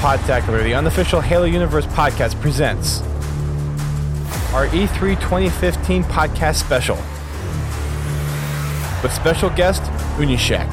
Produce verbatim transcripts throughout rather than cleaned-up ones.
Podtacular, the unofficial Halo Universe podcast, presents our E three twenty fifteen podcast special with special guest Unyshek.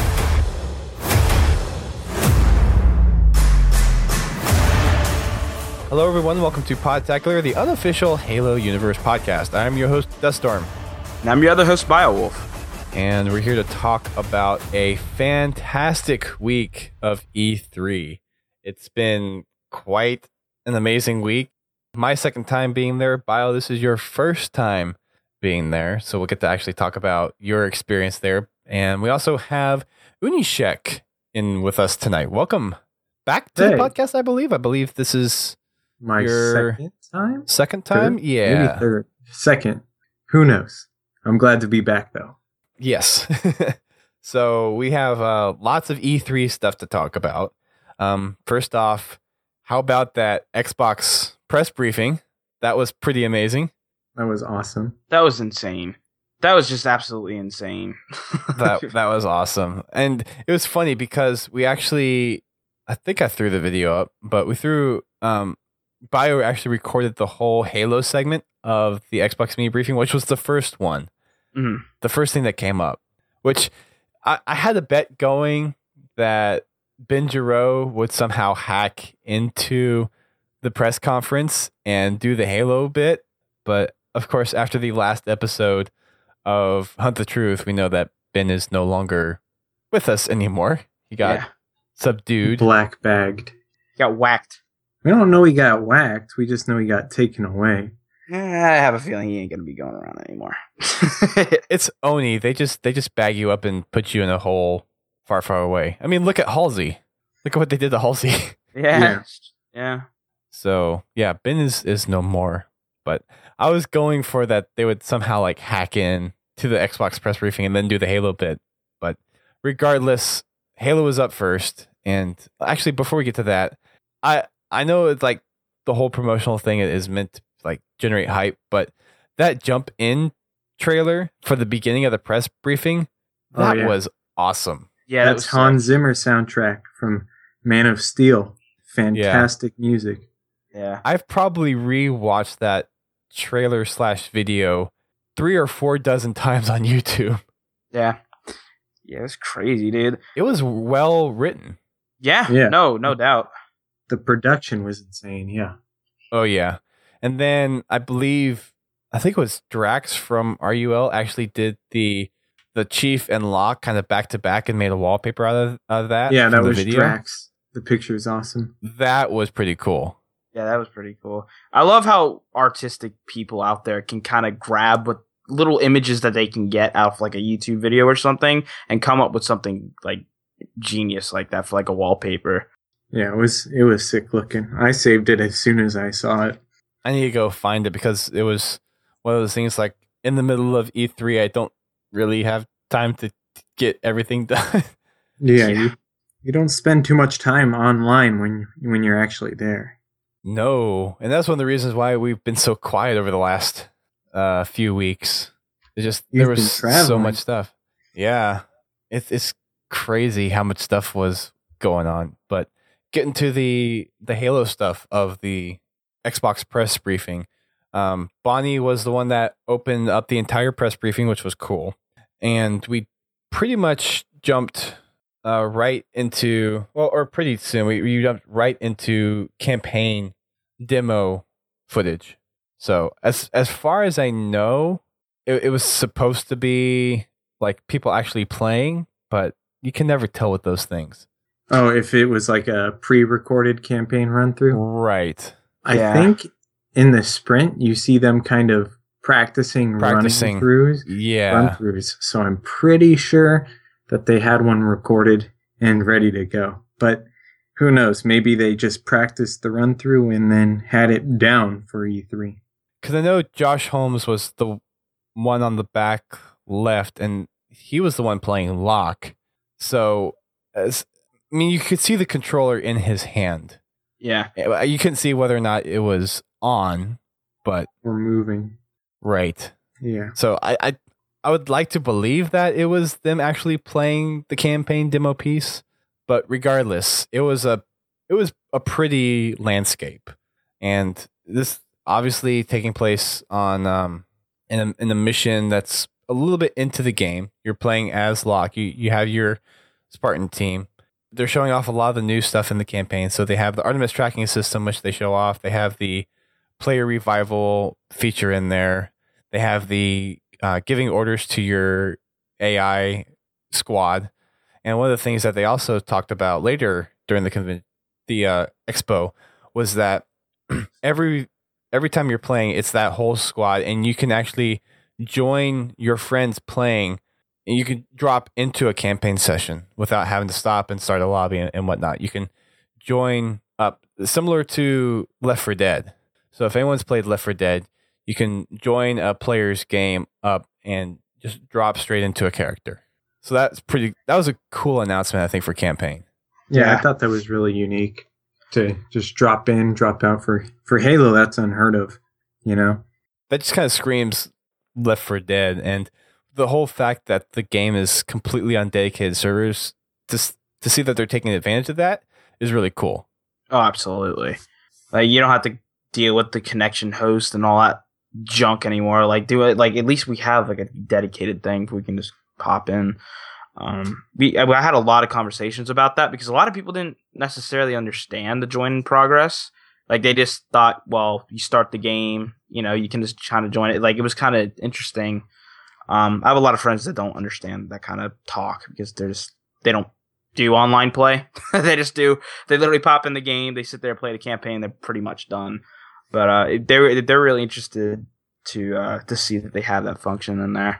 Hello everyone, welcome to Podtacular, the unofficial Halo Universe podcast. I'm your host, Duststorm. And I'm your other host, Biowolf. And we're here to talk about a fantastic week of E three. It's been quite an amazing week. My second time being there. Bio, this is your first time being there. So we'll get to actually talk about your experience there. And we also have Unyshek in with us tonight. Welcome back to hey. the podcast, I believe. I believe this is my your second time? Second time? Third? Yeah. Maybe third. Second. Who knows? I'm glad to be back, though. Yes. So we have uh, lots of E three stuff to talk about. Um, first off, how about that Xbox press briefing? That was pretty amazing. That was awesome. That was insane. That was just absolutely insane. that that was awesome. And it was funny because we actually, I think I threw the video up, but we threw, um, Bio actually recorded the whole Halo segment of the Xbox Mini briefing, which was the first one. Mm-hmm. The first thing that came up, which I, I had a bet going that Ben Giro would somehow hack into the press conference and do the Halo bit. But of course, after the last episode of Hunt the Truth, we know that Ben is no longer with us anymore. He got Yeah. subdued. Black bagged. Got whacked. We don't know he got whacked. We just know he got taken away. Eh, I have a feeling he ain't gonna be going around anymore. It's Oni. They just they just bag you up and put you in a hole far, far away. I mean, look at Halsey. Look at what they did to Halsey. Yeah. Yeah. Yeah. So yeah, Ben is, is no more. But I was going for that they would somehow like hack in to the Xbox press briefing and then do the Halo bit. But regardless, Halo was up first. And actually, before we get to that, I I know it's like the whole promotional thing is meant to like generate hype, but that jump in trailer for the beginning of the press briefing, Oh, that yeah. was awesome. Yeah. that That's was Hans sick. Zimmer soundtrack from Man of Steel. Fantastic music. Yeah. I've probably rewatched that trailer slash video three or four dozen times on YouTube. Yeah. Yeah. It's crazy, dude. It was well written. Yeah. Yeah. No, no doubt. The production was insane, yeah. Oh yeah. And then I believe I think it was Drax from R U L actually did the the Chief and Locke kind of back to back and made a wallpaper out of, out of that. Yeah, that from the was video. Drax. The picture is awesome. That was pretty cool. Yeah, that was pretty cool. I love how artistic people out there can kind of grab what little images that they can get out of like a YouTube video or something and come up with something like genius like that for like a wallpaper. Yeah, it was it was sick looking. I saved it as soon as I saw it. I need to go find it because it was one of those things like in the middle of E three, I don't really have time to get everything done. Yeah, Yeah. You, you don't spend too much time online when when you're actually there. No. And that's one of the reasons why we've been so quiet over the last uh, few weeks. It's just You've there been was so traveling. much stuff. Yeah. It's it's crazy how much stuff was going on. But getting to the the Halo stuff of the Xbox press briefing, um, Bonnie was the one that opened up the entire press briefing, which was cool. And we pretty much jumped uh, right into, well, or pretty soon, we, we jumped right into campaign demo footage. So as as far as I know, it, it was supposed to be like people actually playing, but you can never tell with those things. Oh, if it was like a pre-recorded campaign run through? Right. I Yeah. think in the sprint you see them kind of practicing, Practicing. running throughs, Yeah. run throughs. So I'm pretty sure that they had one recorded and ready to go. But who knows? Maybe they just practiced the run through and then had it down for E three. Because I know Josh Holmes was the one on the back left, and he was the one playing Locke. So, as I mean, you could see the controller in his hand. Yeah. You couldn't see whether or not it was on, but Or moving. right. Yeah. So I, I, I would like to believe that it was them actually playing the campaign demo piece, but regardless, it was a, it was a pretty landscape, and this obviously taking place on um in a, in a mission that's a little bit into the game. You're playing as Locke. You you have your Spartan team. They're showing off a lot of the new stuff in the campaign. So they have the Artemis tracking system, which they show off. They have the player revival feature in there. They have the uh, giving orders to your A I squad. And one of the things that they also talked about later during the conven- the uh, expo was that every every time you're playing, it's that whole squad, and you can actually join your friends playing, and you can drop into a campaign session without having to stop and start a lobby and, and whatnot. You can join up, similar to Left four Dead. So if anyone's played Left four Dead, you can join a player's game up and just drop straight into a character. So that's pretty. That was a cool announcement, I think, for campaign. Yeah, Yeah. I thought that was really unique to just drop in, drop out for for Halo. That's unheard of, you know. That just kind of screams Left four Dead, and the whole fact that the game is completely on dedicated servers, to s- to see that they're taking advantage of that is really cool. Oh, absolutely. Like you don't have to deal with the connection host and all that junk anymore. Like do it. Like at least we have like a dedicated thing we can just pop in. Um, we I had a lot of conversations about that because a lot of people didn't necessarily understand the join in progress. Like they just thought, well, you start the game, you know, you can just kind of join it. Like it was kind of interesting. Um, I have a lot of friends that don't understand that kind of talk because they're just they don't do online play. They just do. They literally pop in the game, they sit there, play the campaign, they're pretty much done. But uh, they're they're really interested to uh, to see that they have that function in there,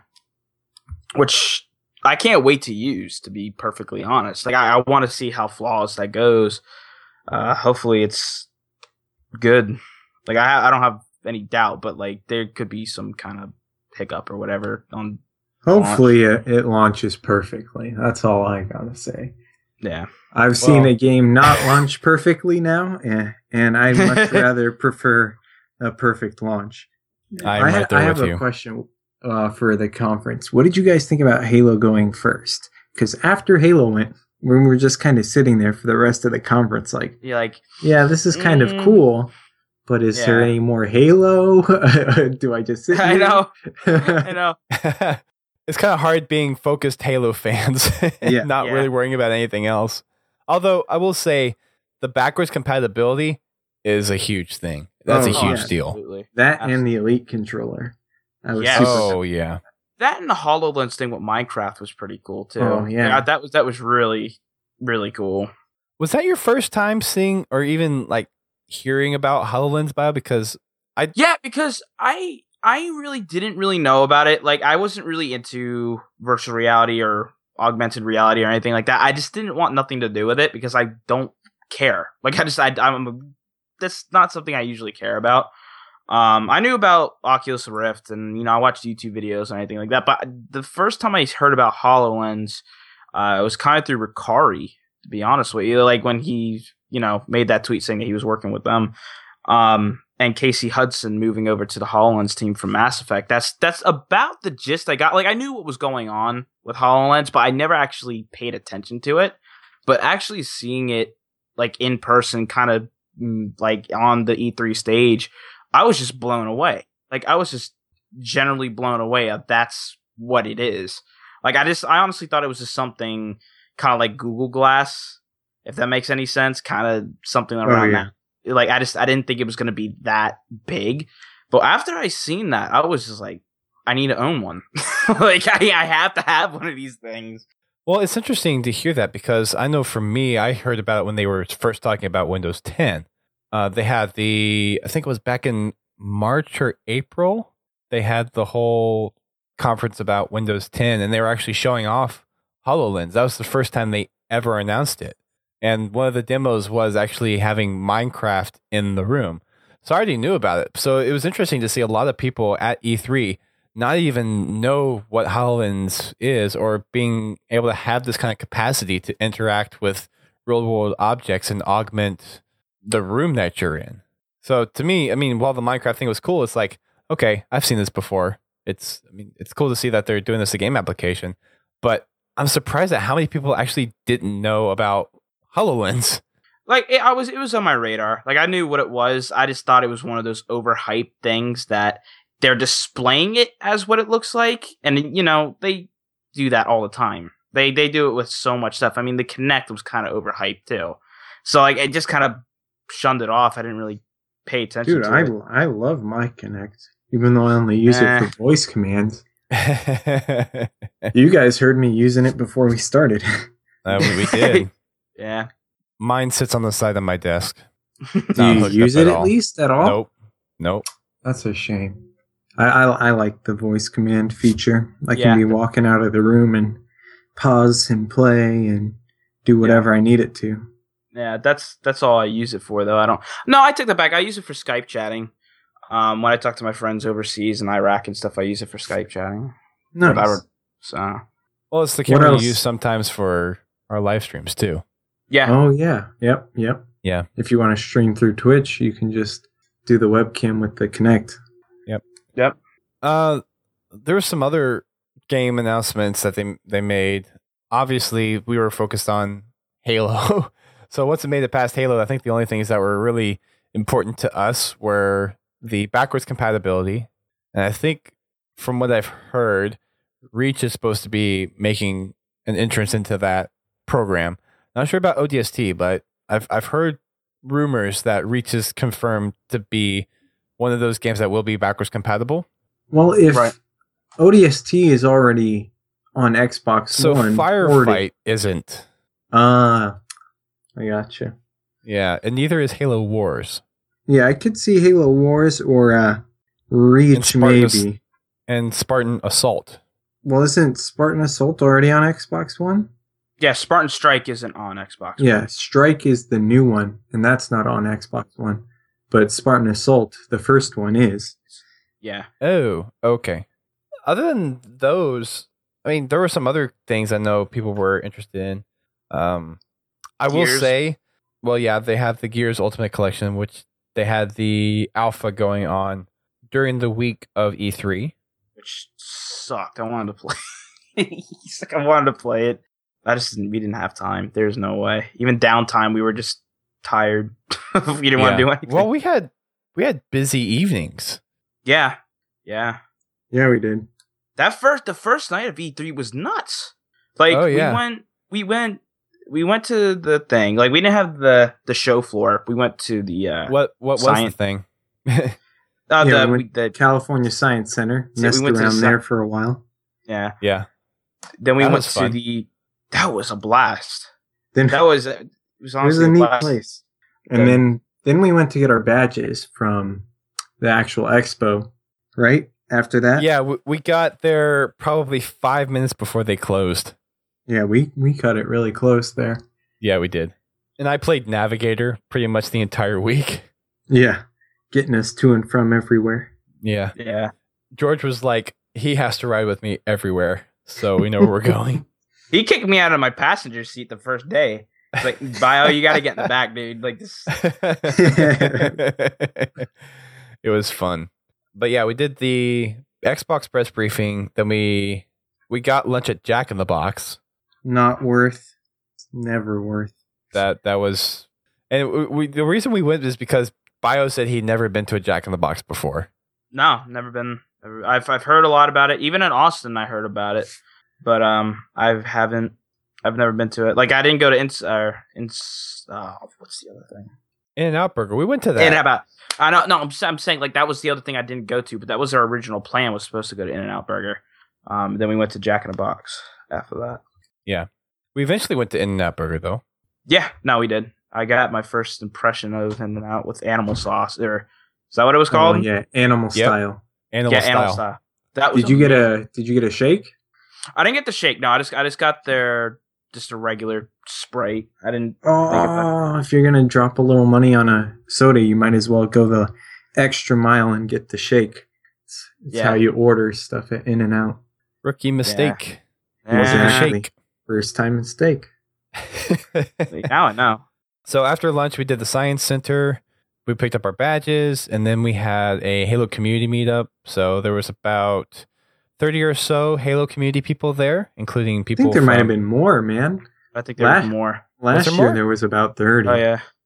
which I can't wait to use. To be perfectly honest, like I, I want to see how flawless that goes. Uh, hopefully, it's good. Like I I don't have any doubt, but like there could be some kind of hiccup or whatever on. Hopefully, it, it launches perfectly. That's all I gotta say. Yeah, I've seen Well- a game not launch perfectly now, and, and I much rather prefer a perfect launch. I'm I, right ha- there I with have you. a question uh, for the conference. What did you guys think about Halo going first? Because after Halo went, we were just kind of sitting there for the rest of the conference, like, yeah, like yeah, this is kind Mm. of cool, but is there Yeah. any more Halo? Do I just sit I here? know, I know. It's kind of hard being focused Halo fans and Yeah. not Yeah. really worrying about anything else. Although I will say the backwards compatibility is a huge thing. That's Oh, a huge yeah. deal. Absolutely. That and the Elite controller. I was Yes. super Oh yeah. That and the HoloLens thing with Minecraft was pretty cool too. Oh, yeah. Like, that was that was really really cool. Was that your first time seeing or even like hearing about HoloLens bio? Because Yeah, because I I really didn't really know about it. Like I wasn't really into virtual reality or augmented reality or anything like that. I just didn't want nothing to do with it because I don't care. Like I just I I'm that's not something I usually care about. Um, I knew about Oculus Rift and you know I watched YouTube videos and anything like that. But the first time I heard about HoloLens, uh, it was kind of through Ricari. To be honest with you, like when he you know made that tweet saying that he was working with them. Um, and Casey Hudson moving over to the HoloLens team from Mass Effect. That's that's about the gist I got. Like I knew what was going on with HoloLens, but I never actually paid attention to it. But actually seeing it like in person, kind of mm, like on the E three stage, I was just blown away. Like I was just generally blown away at that's what it is. Like I just I honestly thought it was just something kind of like Google Glass, if that makes any sense, kind of something around yeah. that. Like I just I didn't think it was going to be that big, but after I seen that, I was just like, I need to own one. Like I, I have to have one of these things. well, it's interesting to hear that because I know for me, I heard about it when they were first talking about Windows ten. Uh, they had the, I think it was back in March or April, they had the whole conference about Windows ten, and they were actually showing off HoloLens. That was the first time they ever announced it. And one of the demos was actually having Minecraft in the room. So I already knew about it. So it was interesting to see a lot of people at E three not even know what HoloLens is or being able to have this kind of capacity to interact with real world objects and augment the room that you're in. So to me, I mean, while the Minecraft thing was cool, it's like, okay, I've seen this before. It's, I mean, it's cool to see that they're doing this a game application, but I'm surprised at how many people actually didn't know about HoloLens. Like it, I was, it was on my radar. Like I knew what it was. I just thought it was one of those overhyped things that they're displaying it as what it looks like, and you know they do that all the time. They they do it with so much stuff. I mean, the Kinect was kind of overhyped too, so like it just kind of shunned it off. I didn't really pay attention. Dude, to I it. I love my Kinect, even though I only use Eh. it for voice commands. You guys heard me using it before we started. Uh, we, we did. Yeah. Mine sits on the side of my desk. Do Not you hooked use up it at at all. least at all? Nope. Nope. That's a shame. I, I I like the voice command feature. I can Yeah. be walking out of the room and pause and play and do whatever I need it to. Yeah, that's that's all I use it for, though. I don't. No, I take that back. I use it for Skype chatting. Um, when I talk to my friends overseas in Iraq and stuff, I use it for Skype chatting. Nice. Whatever. So Well, it's the What camera else? we use sometimes for our live streams too. yeah, Oh yeah. Yep. Yep. Yeah. If you want to stream through Twitch, you can just do the webcam with the Kinect. yep. Uh, there were some other game announcements that they they made. Obviously, we were focused on Halo. So once it made it past Halo, I think the only things that were really important to us were the backwards compatibility. And I think from what I've heard, Reach is supposed to be making an entrance into that program. Not sure about O D S T, but I've I've heard rumors that Reach is confirmed to be one of those games that will be backwards compatible. Well, if Right. O D S T is already on Xbox So One, Firefight already- isn't. Ah, I gotcha. Yeah, and neither is Halo Wars. Yeah, I could see Halo Wars or uh, Reach Spartacus- maybe. And Spartan Assault. Well, isn't Spartan Assault already on Xbox One? Yeah, Spartan Strike isn't on Xbox. Yeah, Strike is the new one, and that's not on Xbox One. But Spartan Assault, the first one, is. Yeah. Oh, okay. Other than those, I mean, there were some other things I know people were interested in. Um, I will Gears. say, well, yeah, they have the Gears Ultimate Collection, which they had the alpha going on during the week of E three. Which sucked. I wanted to play. He's like, I wanted to play it. I just didn't, we didn't have time. There's no way. Even downtime, we were just tired. We didn't want to do anything. Well, we had we had busy evenings. yeah, yeah. Yeah, we did. That first, the first night of E three was nuts. Like Oh, yeah. we went, we went, we went to the thing. Like we didn't have the the show floor. We went to the uh, What what was Science- the thing? uh Yeah, the, we we, the California Science Center. So we Messed went to the around sci- there for a while. yeah. Yeah. Then we That went was to fun. the. That was a blast. Then That was it was it was honestly a neat blast. place. And Good. then then we went to get our badges from the actual expo, right? After that? Yeah, we, we got there probably five minutes before they closed. Yeah, we, we cut it really close there. Yeah, we did. And I played Navigator pretty much the entire week. Yeah. Getting us to and from everywhere. Yeah. Yeah. George was like, he has to ride with me everywhere. So we know where we're going. He kicked me out of my passenger seat the first day. It's like, Bio, you got to get in the back, dude. Like this. It was fun. But yeah, we did the Xbox press briefing. Then we we got lunch at Jack in the Box. Not worth. Never worth. That that was, and we, we the reason we went is because Bio said he'd never been to a Jack in the Box before. No, never been. I've I've heard a lot about it. Even in Austin, I heard about it, but um, I haven't. I've never been to it. Like I didn't go to ins. Uh, ins oh, what's the other thing? In-N-Out Burger. We went to that. In and Out. I know. No, I'm, s- I'm saying like that was the other thing I didn't go to, but that was our original plan. Was supposed to go to In and Out Burger. Um, then we went to Jack in the Box after that. We eventually went to In-N-Out Burger though. Yeah, no, we did. I got my first impression of In and Out with animal sauce. Or is that what it was called? Oh, yeah, animal Yep. style. Animal yeah, style. animal style. That was Did you get a Did you get a shake? I didn't get the shake. No, I just I just got their just a regular Sprite. I didn't. Oh, if you're gonna drop a little money on a soda, you might as well go the extra mile and get the shake. It's, it's Yeah. how you order stuff at In and Out. Rookie mistake. Eh, Wasn't a Exactly. shake. First time mistake. now I know. So after lunch, we did the Science Center. We picked up our badges, and then we had a Halo community meetup. So there was about thirty or so Halo community people there, including I people think there might have from- been more, man. I think there Last- was more. Last there year more? there was about thirty. Oh yeah,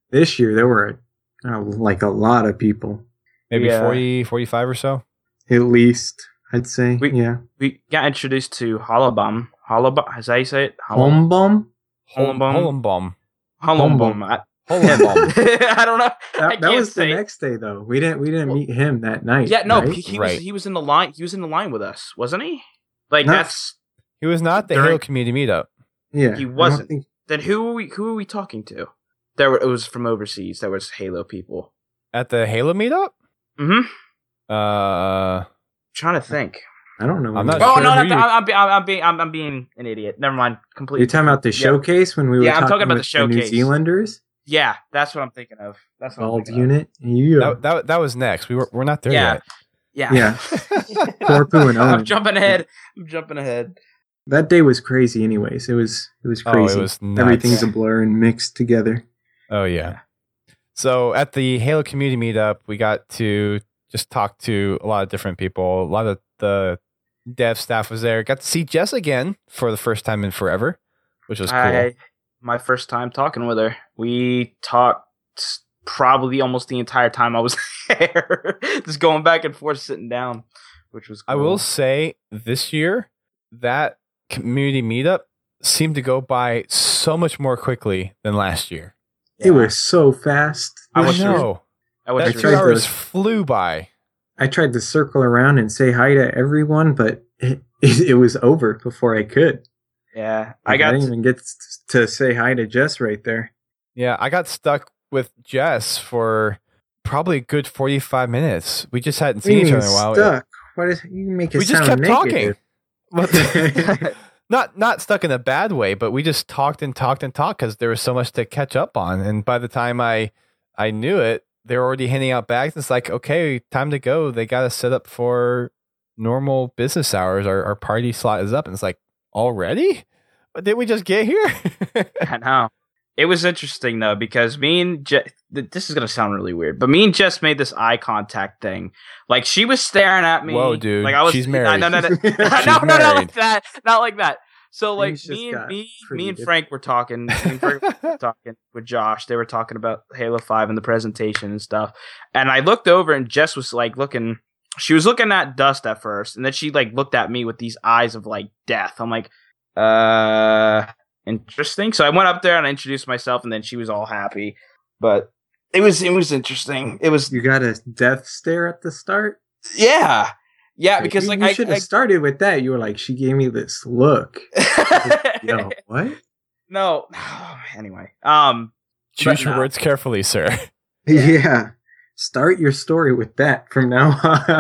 This year there were uh, like a lot of people, Maybe Yeah. forty, forty-five or so. at least I'd say. We- yeah, We got introduced to Holobum. Holobum, is that how you say it? Holmbum. Holmbum. Holmbom. Holobum. I, Holmbom. I don't know. I That, that can't was the say it. next day though. We didn't we didn't Well, meet him that night. Yeah, no, right? he, he Right. was he was in the line. He was in the line with us, wasn't he? Like No. that's He was not the During- Halo community meetup. yeah, he I don't wasn't. think- then who are we who are we talking to? There were, it was from overseas. There was Halo people. At the Halo meetup? Mm-hmm. Uh, Trying to think. I don't know. I'm when not we- Oh sure no, who not you- that. I'm, I'm, be- I'm, I'm being I'm, I'm being an idiot. Never mind. Completely. You're talking about the Yeah. showcase when we were Yeah, I'm talking, talking about with the New showcase. Zealanders Yeah, that's what I'm thinking of. That's what I'm bald thinking of. unit. Yeah, that, that that was next. We were we're not there Yeah. yet. Yeah. yeah. Corpu and I'm Owen. jumping ahead. I'm jumping ahead. That day was crazy. Anyways, it was it was Oh, crazy. it was nuts. Everything's a blur and mixed together. Oh yeah. So at the Halo community meetup, we got to just talk to a lot of different people. A lot of the dev staff was there. Got to see Jess again for the first time in forever, which was cool. I, my first time talking with her. We talked probably almost the entire time I was there, just going back and forth, sitting down, which was. Cool. I will say this year that community meetup seemed to go by so much more quickly than last year. It was so fast. I I was sure- know. I was That sure two it hours was- flew by. I tried to circle around and say hi to everyone, but it, it, it was over before I could. Yeah, I Like, got. didn't to- even get to say hi to Jess right there. Yeah, I got stuck with Jess for probably a good forty-five minutes. We just hadn't seen What do each you other in a mean while. stuck. What is you make it We just sound kept talking. negative. But- not not stuck in a bad way, but we just talked and talked and talked because there was so much to catch up on. And by the time I I knew it, they were already handing out bags. It's like, okay, time to go. They got us set up for normal business hours. Our, our party slot is up. And it's like, already? But did we just get here? I know. It was interesting though because me and Je- th- this is gonna sound really weird, but me and Jess made this eye contact thing. Like she was staring at me. Whoa, dude. Like I was. She's married. No, no, no, no, She's no, no, no, married. like that. Not like that. So like Things just me and got me, pretty me and different. Frank were talking. Me and Frank were talking with Josh. They were talking about Halo Five and the presentation and stuff. And I looked over, and Jess was like looking. She was looking at Dust at first, and then she like looked at me with these eyes of like death. I'm like, uh, interesting. So I went up there and I introduced myself, and then she was all happy. But it was it was interesting. It was You got a death stare at the start? yeah, yeah. Because you, like you I, should have I started with that. You were like, she gave me this look. Yo, what? no. Anyway, um, Choose But your nah. words carefully, sir. Yeah. Start your story with that from now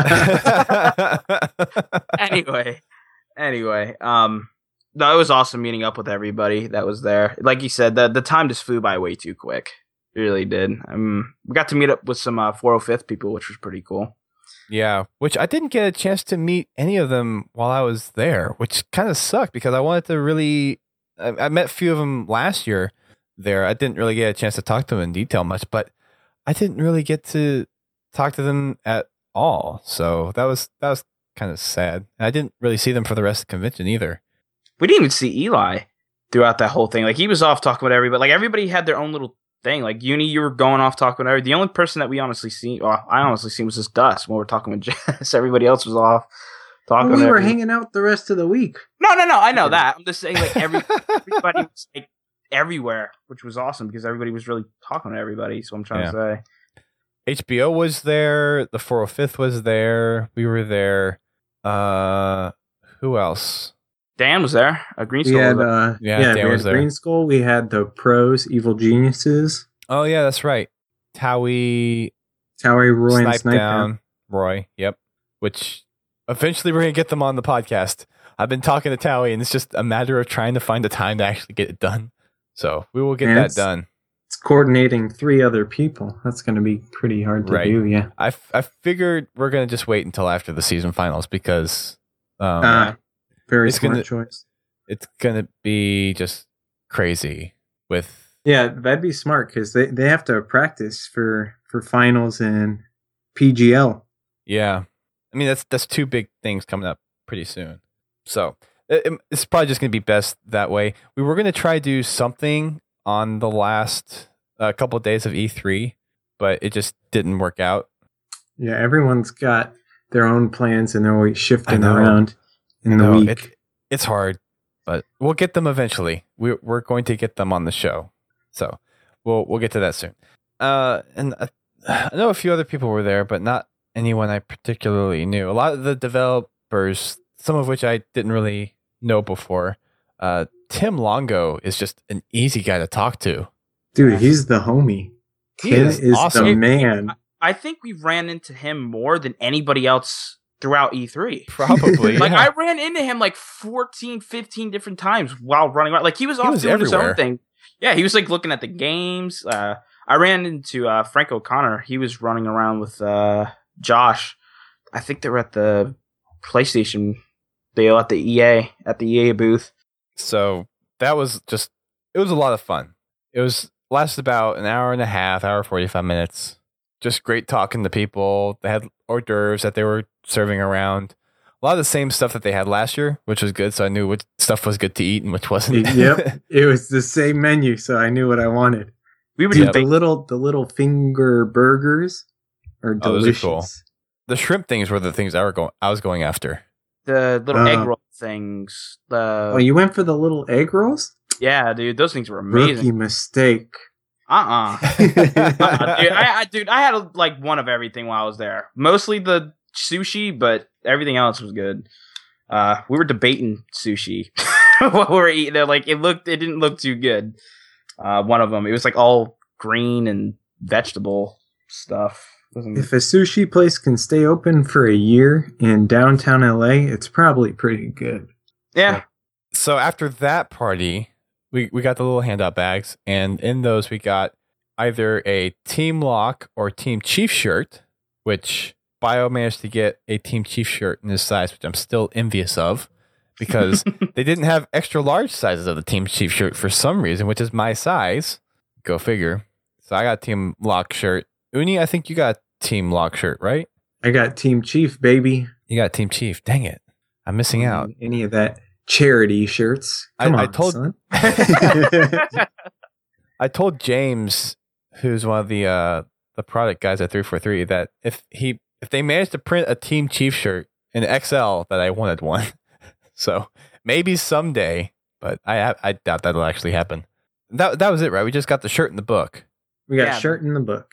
on. anyway, anyway, um, no, it was awesome meeting up with everybody that was there. Like you said, the the time just flew by way too quick. It really did. Um, we got to meet up with some uh, four oh fifth people, which was pretty cool. Yeah, which I didn't get a chance to meet any of them while I was there, which kind of sucked because I wanted to really. I, I met a few of them last year there. I didn't really get a chance to talk to them in detail much, but I didn't really get to talk to them at all. So that was that was kind of sad. And I didn't really see them for the rest of the convention either. We didn't even see Eli throughout that whole thing. Like he was off talking with everybody. Like everybody had their own little thing. Like Uni, you were going off talking with everybody. The only person that we honestly seen, well, I honestly seen was just Dust when we were talking with Jess. Everybody else was off talking. we with were everybody. hanging out the rest of the week. No, no, no. I know Yeah. that. I'm just saying, like every everybody was like everywhere, which was awesome because everybody was really talking to everybody. So I'm trying Yeah. to say, H B O was there. The four oh fifth was there. We were there. Uh, who else? Dan was there. A green We skull. had, was there. uh, Yeah, yeah, Dan we was had there. Green Skull. We had the pros, Evil Geniuses, Oh yeah, that's right. Towie, Tower Roy and Snipe Snipe down, Down. Roy. Yep. Which eventually we're gonna get them on the podcast. I've been talking to Towie, and it's just a matter of trying to find the time to actually get it done. So we will get And that it's- done. It's coordinating three other people. That's going to be pretty hard to Right. do, yeah. I, f- I figured we're gonna just wait until after the season finals because um, Uh, very It's smart gonna- choice. it's gonna be just crazy with. Yeah, that'd be smart because they, they have to practice for, for finals and P G L. Yeah, I mean that's that's two big things coming up pretty soon. So it, it- it's probably just going to be best that way. We were going to try to do something on the last a couple of days of E three, but it just didn't work out. Yeah, everyone's got their own plans and they're always I shifting know. around in I the know, week. It, it's hard, but we'll get them eventually. We're we're going to get them on the show, so we'll we'll get to that soon. Uh, and uh, I know a few other people were there, but not anyone I particularly knew. A lot of the developers, some of which I didn't really know before. Uh, Tim Longo is just an easy guy to talk to. Dude, he's the homie. He Tim is is awesome. the man. I think we ran into him more than anybody else throughout E three. Probably. Like, yeah. I ran into him like fourteen, fifteen different times while running around. Like, he was off was doing his everywhere. own thing. Yeah, he was like looking at the games. Uh, I ran into uh, Frank O'Connor. He was running around with uh, Josh. I think they were at the PlayStation deal at the E A, at the E A booth. So that was just, it was a lot of fun. It was lasted about an hour and a half, hour forty-five minutes. Just great talking to people. They had hors d'oeuvres that they were serving around. A lot of the same stuff that they had last year, which was good. So I knew which stuff was good to eat and which wasn't. Yep, it was the same menu, so I knew what I wanted. We were Dude, just the little the little finger burgers are Oh, those are delicious. cool. The shrimp things were the things I were going. I was going after. the little Uh, egg roll things. The Oh, you went for the little egg rolls? yeah, dude, those things were Rookie amazing. mistake. Uh uh Uh-uh, dude, I, I, dude, I had like one of everything while I was there. Mostly the sushi, but everything else was good. Uh, we were debating sushi while we were eating it. Like, it looked, it didn't look too good. Uh, one of them, it was like all green and vegetable stuff. Wasn't- If a sushi place can stay open for a year in downtown L A, it's probably pretty good. yeah, So after that party, we, we got the little handout bags, and in those we got either a Team Lock or Team Chief shirt, which Bio managed to get a Team Chief shirt in his size, which I'm still envious of, because they didn't have extra large sizes of the Team Chief shirt for some reason, which is my size. Go figure. So I got a Team Lock shirt. Uni, I think you got a Team Lock shirt, right? I got Team Chief, baby. You got Team Chief. Dang it. I'm missing out. Any of that charity shirts. Come I- I on, told- son. I told James, who's one of the uh, the product guys at three forty-three, that if he if they managed to print a Team Chief shirt in X L, that I wanted one. So maybe someday, but I I doubt that'll actually happen. That that was it, right? We just got the shirt and the book. We got Yeah, shirt in the book.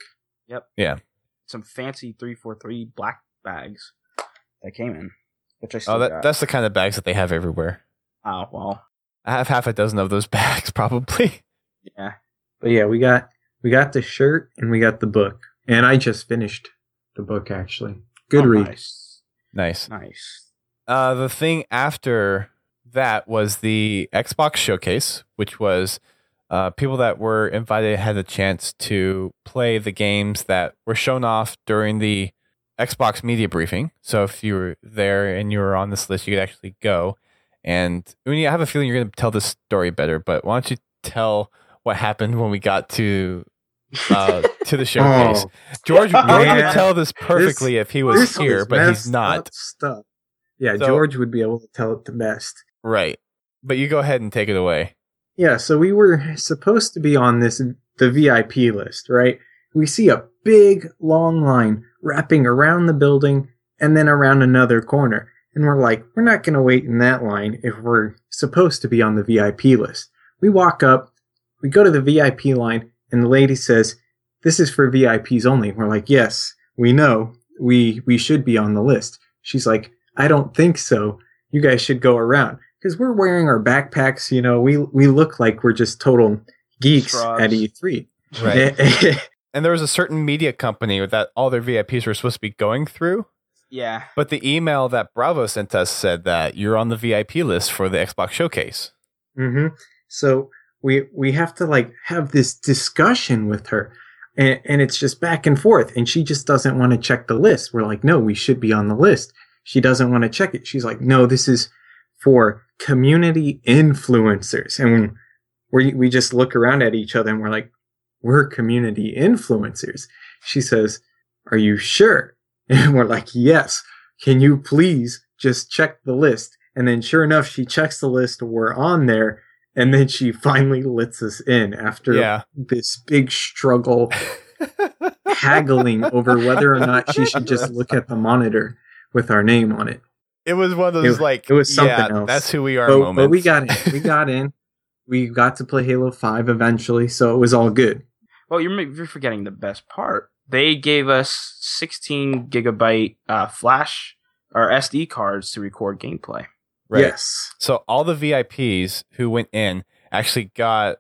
some fancy three forty-three black bags that came in, which I still Oh, that got. that's the kind of bags that they have everywhere. Oh, well, I have half a dozen of those bags, probably. yeah. But yeah, we got we got the shirt and we got the book. And I just finished the book actually. Good Oh, read. Nice. Nice. Nice. Uh, the thing after that was the Xbox showcase, which was uh, people that were invited had a chance to play the games that were shown off during the Xbox media briefing. So if you were there and you were on this list, you could actually go. And Uni, I have a feeling you're going to tell this story better, but why don't you tell what happened when we got to uh, to the showcase? Oh, George, George Yeah. would tell this perfectly if he was this here, is but he's messed not. up Stuff. Yeah, So- George would be able to tell it the best. Right. But you go ahead and take it away. Yeah, so we were supposed to be on this the V I P list, right? We see a big long line wrapping around the building and then around another corner. And we're like, we're not going to wait in that line if we're supposed to be on the V I P list. We walk up, we go to the V I P line, and the lady says, "This is for V I Ps only." We're like, "Yes, we know. We we should be on the list." She's like, "I don't think so. You guys should go around." Because we're wearing our backpacks, you know, we we look like we're just total geeks Scrubs. at E three. Right. And there was a certain media company that all their V I Ps were supposed to be going through. Yeah. But the email that Bravo sent us said that you're on the V I P list for the Xbox showcase. hmm So we we have to like have this discussion with her, and, and it's just back and forth, and she just doesn't want to check the list. We're like, no, we should be on the list. She doesn't want to check it. She's like, no, this is for community influencers, and we we just look around at each other and we're like, we're community influencers. She says, "Are you sure?" And we're like, "Yes. Can you please just check the list?" And then sure enough, she checks the list. We're on there. And then she finally lets us in after Yeah. this big struggle, haggling over whether or not she should just look at the monitor with our name on it. It was one of those It- like it was something yeah, else. that's who we are But, moments. but we got in. We got in. We got to play Halo five eventually, so it was all good. Well, you're you're forgetting the best part. They gave us sixteen gigabyte uh, flash or S D cards to record gameplay. Right. Yes. So all the V I Ps who went in actually got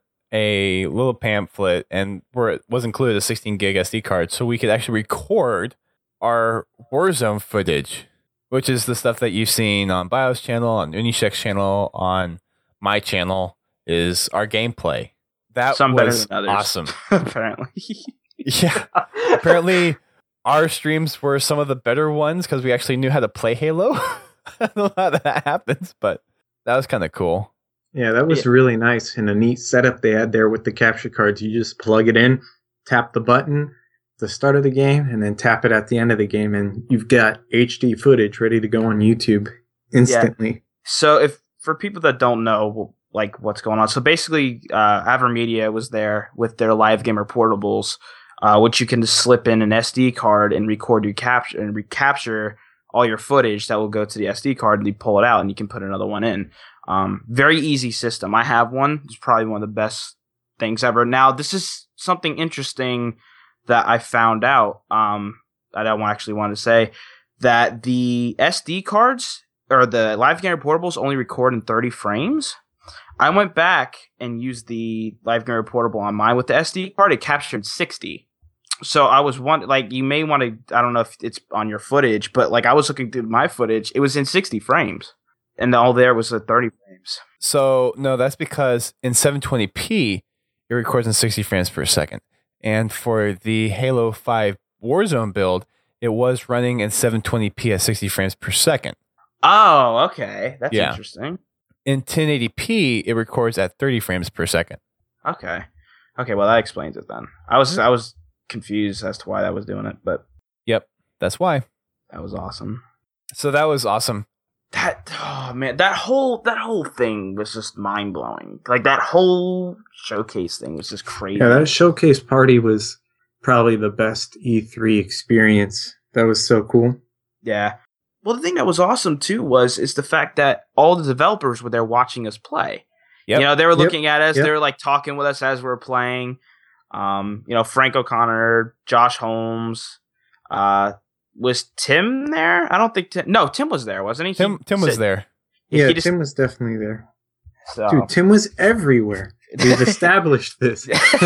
a little pamphlet, and where it was included a sixteen gig S D card, so we could actually record our Warzone footage, which is the stuff that you've seen on Bio's channel, on Unishek's channel, on my channel, is our gameplay. That Some better was than others. awesome. Apparently. Yeah. Apparently, our streams were some of the better ones because we actually knew how to play Halo. I don't know how that happens, but that was kind of cool. Yeah, that was Yeah. really nice and a neat setup they had there with the capture cards. You just plug it in, tap the button at the start of the game, and then tap it at the end of the game, and you've got H D footage ready to go on YouTube instantly. So if for people that don't know like what's going on, so basically uh Avermedia was there with their Live Gamer portables, uh, which you can just slip in an S D card and record your capture and recapture all your footage that will go to the S D card, and you pull it out and you can put another one in. Um, very easy system. I have one. It's probably one of the best things ever. Now, this is something interesting that I found out. Um, that I actually want to say that the S D cards or the Live Gamer portables only record in thirty frames. I went back and used the Live Gamer portable on mine with the S D card. It captured sixty. So I was one like you may want to. I don't know if it's on your footage, but like I was looking through my footage, it was in sixty frames, and all there was at thirty frames. So, no, that's because in seven twenty p, it records in sixty frames per second. And for the Halo five Warzone build, it was running in seven twenty p at sixty frames per second. Oh, okay, that's Yeah. interesting. In ten eighty p, it records at thirty frames per second. Okay, okay, well that explains it then. I was I was confused as to why that was doing it, but Yep, that's why. that was awesome. So that was awesome. That oh man, that whole that whole thing was just mind blowing. Like that whole showcase thing was just crazy. Yeah, that showcase party was probably the best E three experience. That was so cool. Yeah. Well, the thing that was awesome too was is the fact that all the developers were there watching us play. Yep. You know, they were Yep. looking at us. Yep. They were like talking with us as we were playing. Um, you know, Frank O'Connor, Josh Holmes. Uh, was Tim there? I don't think Tim. No, Tim was there, wasn't he? Tim He Tim was said- there. he- Yeah, he just- Tim was definitely there. so- Dude, Tim was everywhere. We've established this.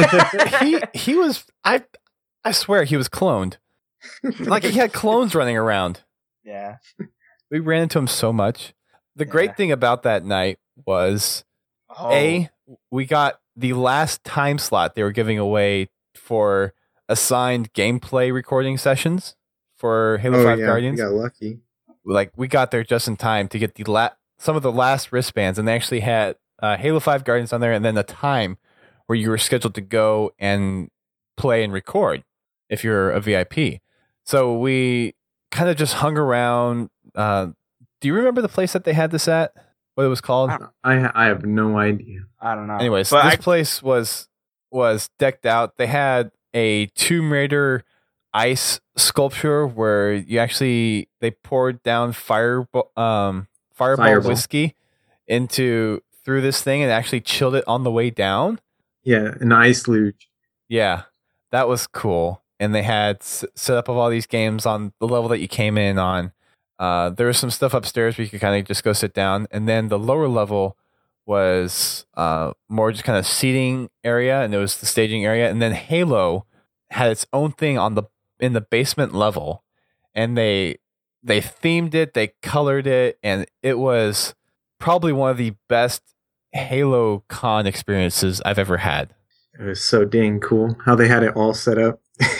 he he was I I swear he was cloned. Like he had clones running around. yeah. We ran into him so much. The great Yeah. thing about that night was Oh. A, we got the last time slot they were giving away for assigned gameplay recording sessions for Halo Oh, five yeah, Guardians. we got lucky. Like we got there just in time to get the la- some of the last wristbands, and they actually had uh, Halo five Guardians on there, and then a time where you were scheduled to go and play and record if you're a V I P. So we kind of just hung around. Uh, do you remember the place that they had this at? What it was called? I don't- I I have no idea. I don't know. Anyways, but this I, place was was decked out. They had a Tomb Raider ice sculpture where you actually they poured down fire um fireball, Fireball. whiskey into through this thing and actually chilled it on the way down. Yeah, an ice luge. Yeah, that was cool. And they had s- set up of all these games on the level that you came in on. Uh, there was some stuff upstairs where you could kind of just go sit down, and then the lower level was uh, more just kind of seating area, and it was the staging area. And then Halo had its own thing on the in the basement level, and they they themed it, they colored it, and it was probably one of the best Halo Con experiences I've ever had. It was so dang cool how they had it all set up.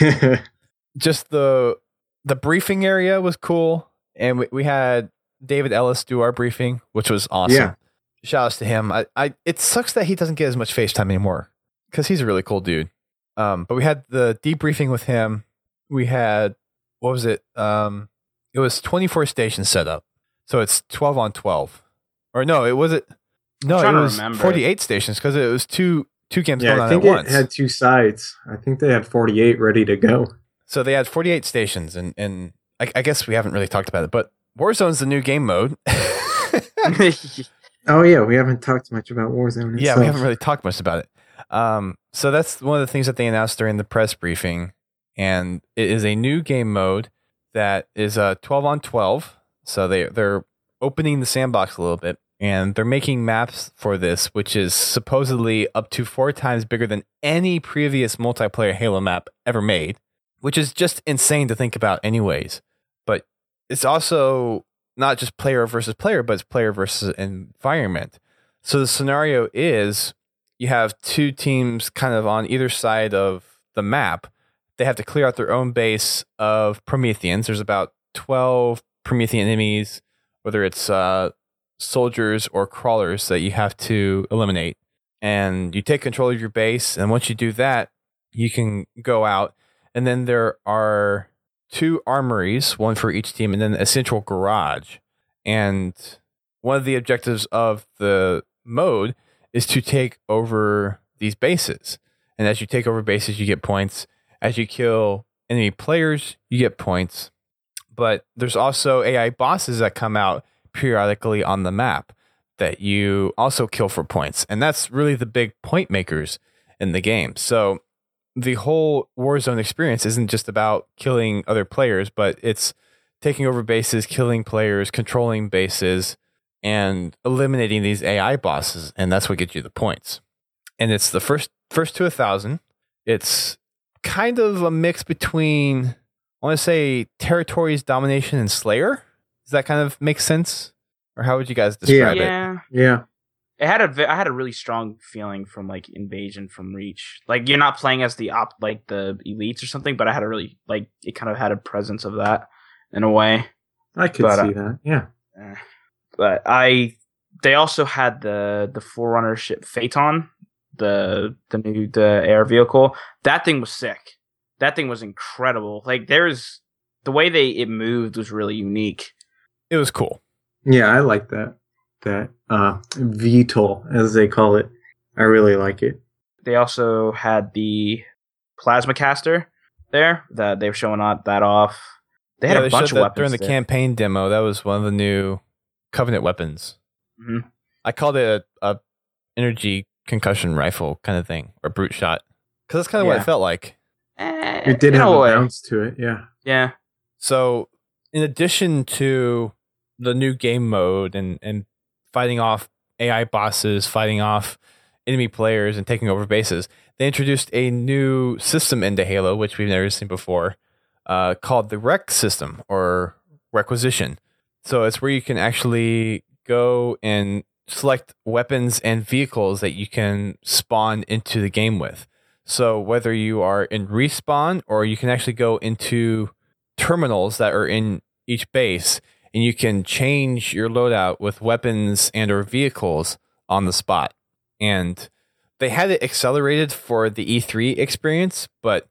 Just the the briefing area was cool, and we, we had David Ellis do our briefing, which was awesome. Yeah. Shout outs to him. I, I it sucks that he doesn't get as much FaceTime anymore because he's a really cool dude. Um, but we had the debriefing with him. We had what was it? Um, it was twenty-four stations set up, so it's twelve on twelve. Or no, it was it. No, trying it to was remember. forty-eight stations because it was two two games Yeah, going I on think at it once. had two sides. I think they had forty-eight ready to go. So they had forty-eight stations, and and I, I guess we haven't really talked about it, but Warzone's the new game mode. Oh yeah, we haven't talked much about Warzone. Yeah, itself. we haven't really talked much about it. Um, so that's one of the things that they announced during the press briefing, and it is a new game mode that is uh, twelve on twelve. So they they're opening the sandbox a little bit, and they're making maps for this, which is supposedly up to four times bigger than any previous multiplayer Halo map ever made, which is just insane to think about, anyways. But it's also not just player versus player, but it's player versus environment. So the scenario is you have two teams kind of on either side of the map. They have to clear out their own base of Prometheans. There's about twelve Promethean enemies, whether it's uh, soldiers or crawlers that you have to eliminate. And you take control of your base. And once you do that, you can go out. And then there are two armories, one for each team, and then a central garage. And one of the objectives of the mode is to take over these bases. And as you take over bases, you get points. As you kill enemy players, you get points. But there's also A I bosses that come out periodically on the map that you also kill for points. And that's really the big point makers in the game. So the whole Warzone experience isn't just about killing other players, but it's taking over bases, killing players, controlling bases, and eliminating these A I bosses. And that's what gets you the points. And it's the first first to a thousand. It's kind of a mix between, I want to say, Territories, Domination, and Slayer. Does that kind of make sense? Or how would you guys describe it? yeah. Yeah. It had a ve- I had a really strong feeling from like Invasion from Reach. Like you're not playing as the op like the elites or something, but I had a really like it kind of had a presence of that in a way. I could But, uh, see that. Yeah. Eh. But I they also had the the Forerunner ship Phaeton, the the new the air vehicle. That thing was sick. That thing was incredible. Like there's the way they it moved was really unique. It was cool. Yeah, I like that. That uh, V TOL, as they call it. I really like it. They also had the plasma caster there that they were showing out that off. They had Yeah, a they bunch showed of that weapons during the there. campaign demo. That was one of the new Covenant weapons. Mhm. I called it a, a energy concussion rifle kind of thing, or brute shot, because that's kind of what Yeah. it felt like. Eh, It did in have a a way. bounce to it. Yeah. Yeah. So, in addition to the new game mode and, and fighting off A I bosses, fighting off enemy players, and taking over bases, they introduced a new system into Halo, which we've never seen before, uh, called the Rec system, or Requisition. So it's where you can actually go and select weapons and vehicles that you can spawn into the game with. So whether you are in respawn, or you can actually go into terminals that are in each base, and you can change your loadout with weapons and or vehicles on the spot. And they had it accelerated for the E three experience, but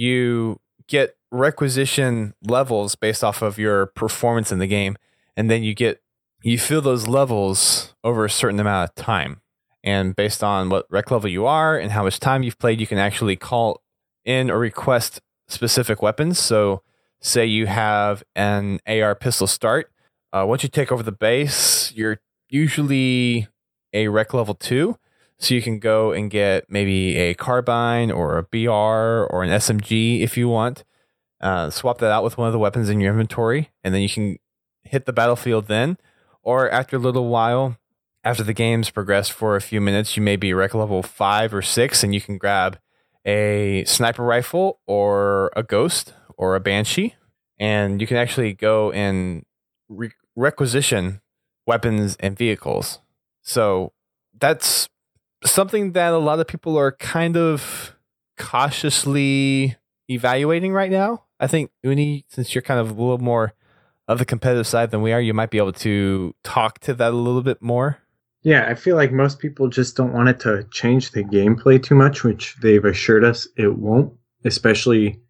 you get requisition levels based off of your performance in the game, and then you get you fill those levels over a certain amount of time. And based on what rec level you are and how much time you've played, you can actually call in or request specific weapons. So say you have an A R pistol start. Uh, once you take over the base, you're usually a rec level two. So you can go and get maybe a carbine or a B R or an S M G if you want. Uh, swap that out with one of the weapons in your inventory, and then you can hit the battlefield then. Or after a little while, after the game's progressed for a few minutes, you may be rec level five or six, and you can grab a sniper rifle or a ghost or a banshee, and you can actually go and re- requisition weapons and vehicles. So that's something that a lot of people are kind of cautiously evaluating right now. I think, Uni, since you're kind of a little more of the competitive side than we are, you might be able to talk to that a little bit more. Yeah, I feel like most people just don't want it to change the gameplay too much, which they've assured us it won't, especially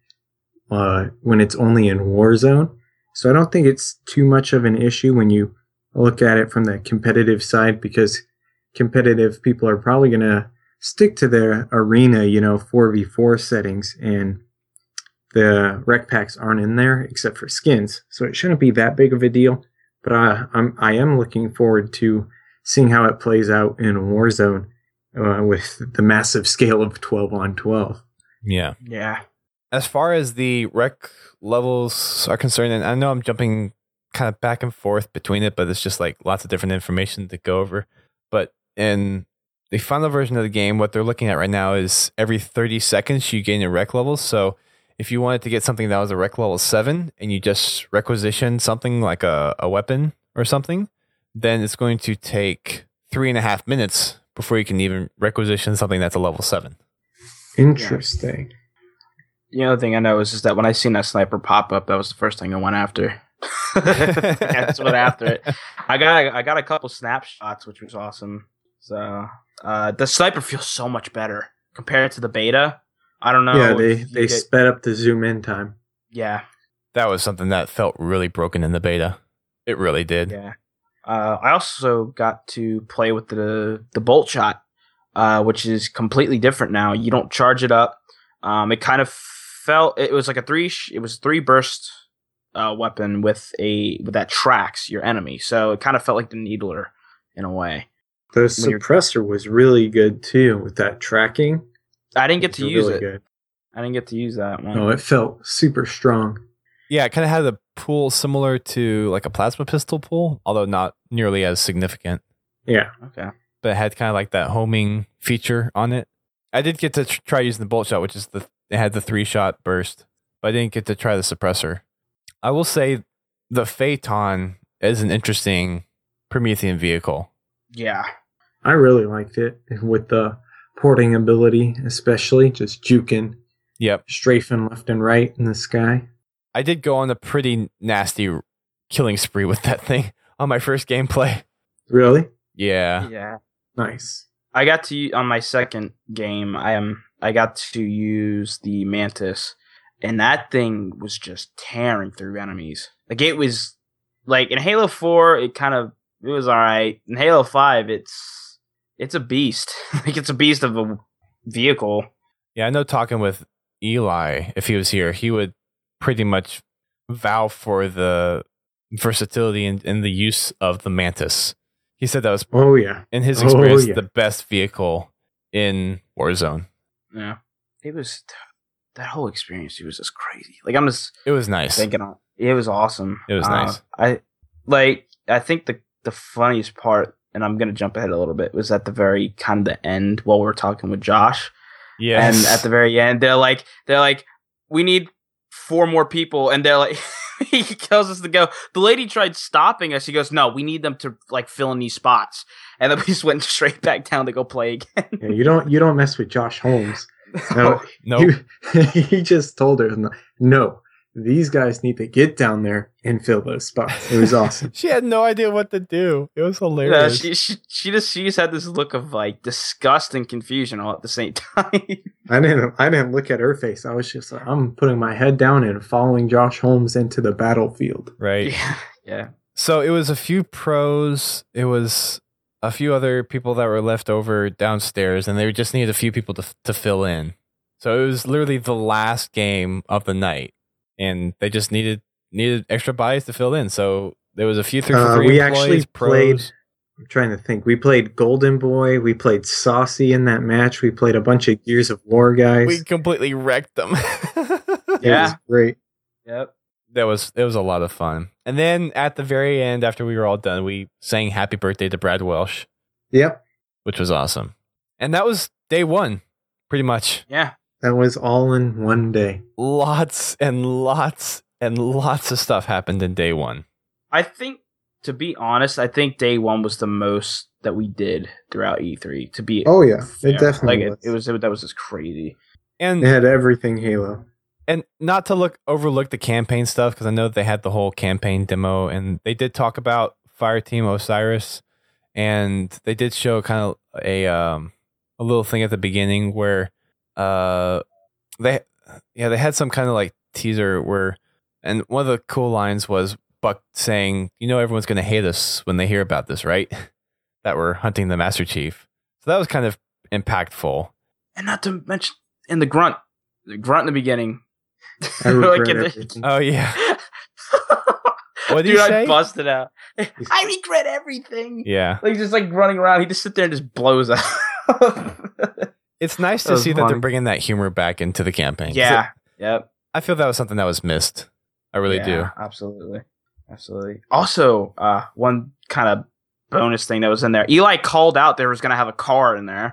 uh, when it's only in Warzone. So I don't think it's too much of an issue when you look at it from the competitive side, because competitive people are probably going to stick to their arena, you know, four v four settings, and the rec packs aren't in there except for skins. So it shouldn't be that big of a deal. But I, I'm, I am looking forward to seeing how it plays out in Warzone uh, with the massive scale of twelve on twelve. Yeah. Yeah. As far as the rec levels are concerned, and I know I'm jumping kind of back and forth between it, but it's just like lots of different information to go over. But in the final version of the game, what they're looking at right now is every thirty seconds you gain a rec level. So if you wanted to get something that was a rec level seven and you just requisition something like a, a weapon or something, then it's going to take three and a half minutes before you can even requisition something that's a level seven. Interesting. The other thing I know is, is that when I seen that sniper pop up, that was the first thing I went after. I just went after it. I got I got a couple snapshots, which was awesome. So uh, the sniper feels so much better compared to the beta. I don't know. Yeah, they, if you they get- sped up the zoom in time. Yeah, That was something that felt really broken in the beta. It really did. yeah. Uh, I also got to play with the the bolt shot, uh, which is completely different now. You don't charge it up. Um, it kind of felt it was like a three. Sh- it was three burst uh, weapon with a with that tracks your enemy. So it kind of felt like the Needler in a way. The When you're- suppressor was really good too with that tracking. I didn't get to It's use really it. Good. I didn't get to use that one. Oh, it felt super strong. Yeah, it kind of had a pull similar to like a plasma pistol pull, although not nearly as significant. Yeah. Okay. But it had kind of like that homing feature on it. I did get to tr- try using the bolt shot, which is the it had the three shot burst, but I didn't get to try the suppressor. I will say the Phaeton is an interesting Promethean vehicle. Yeah. I really liked it with the porting ability, especially just juking, Yep. strafing left and right in the sky. I did go on a pretty nasty killing spree with that thing on my first gameplay. Really? Yeah. Yeah. Nice. I got to u- on my second game. I am. I got to use the Mantis, and that thing was just tearing through enemies. Like it was like in Halo four, it kind of it was all right. In Halo five, it's it's a beast. Like it's a beast of a vehicle. Yeah, I know talking with Eli, if he was here, he would pretty much vow for the versatility and, and the use of the Mantis. He said that was, Oh, yeah. in his Oh, experience, yeah. the best vehicle in Warzone. Yeah, it was that whole experience. It was just crazy. Like I'm just It was nice. thinking on it was awesome. It was Uh, nice. I like I think the the funniest part, and I'm gonna jump ahead a little bit, was at the very kind of the end while we were talking with Josh. Yes. And at the very end, they're like they're like, we need four more people, and they're like he tells us to go. The lady tried stopping us. She goes, no, we need them to like fill in these spots. And then we just went straight back down to go play again. Yeah, you don't you don't mess with Josh Holmes. No, Nope. he, he just told her, no, these guys need to get down there and fill those spots. It was awesome. She had no idea what to do. It was Yeah, hilarious. she, she she just she just had this look of like disgust and confusion all at the same time. I didn't I didn't look at her face. I was just like, I'm putting my head down and following Josh Holmes into the battlefield. right. yeah, yeah. So it was a few pros. It was a few other people that were left over downstairs, and they just needed a few people to to fill in. So it was literally the last game of the night, and they just needed needed extra bodies to fill in. So there was a few three for Uh, three we employees, actually pros. played. I'm trying to think. We played Golden Boy. We played Saucy in that match. We played a bunch of Gears of War guys. We completely wrecked them. It Yeah. was great. Yep. That was it was a lot of fun. And then at the very end, after we were all done, we sang "Happy Birthday" to Brad Welsh, Yep. which was awesome. And that was day one, pretty much. Yeah. That was all in one day. Lots and lots and lots of stuff happened in day one. I think, to be honest, I think day one was the most that we did throughout E three. To be Oh yeah, fair. it definitely like was. it, it was it, that was just crazy. And It had everything Halo. and not to look overlook the campaign stuff, because I know they had the whole campaign demo, and they did talk about Fireteam Osiris, and they did show kind of a um a little thing at the beginning where uh they yeah they had some kind of like teaser where, and one of the cool lines was Buck saying, you know, everyone's gonna hate us when they hear about this, right? that were hunting the Master Chief. So that was kind of impactful. And not to mention in the grunt, the grunt in the beginning. I regret in the- everything. Oh yeah. What did Dude, you I say? busted out. I regret everything. Yeah. Like just like running around, he just sit there and just blows up. It's nice That to was see that they're funny. bringing that humor back into the campaign. 'Cause yeah. it- Yep. I feel that was something that was missed. I really Yeah, do. Absolutely. Absolutely. Also, uh, one kind of bonus thing that was in there. Eli called out there was going to have a car in there.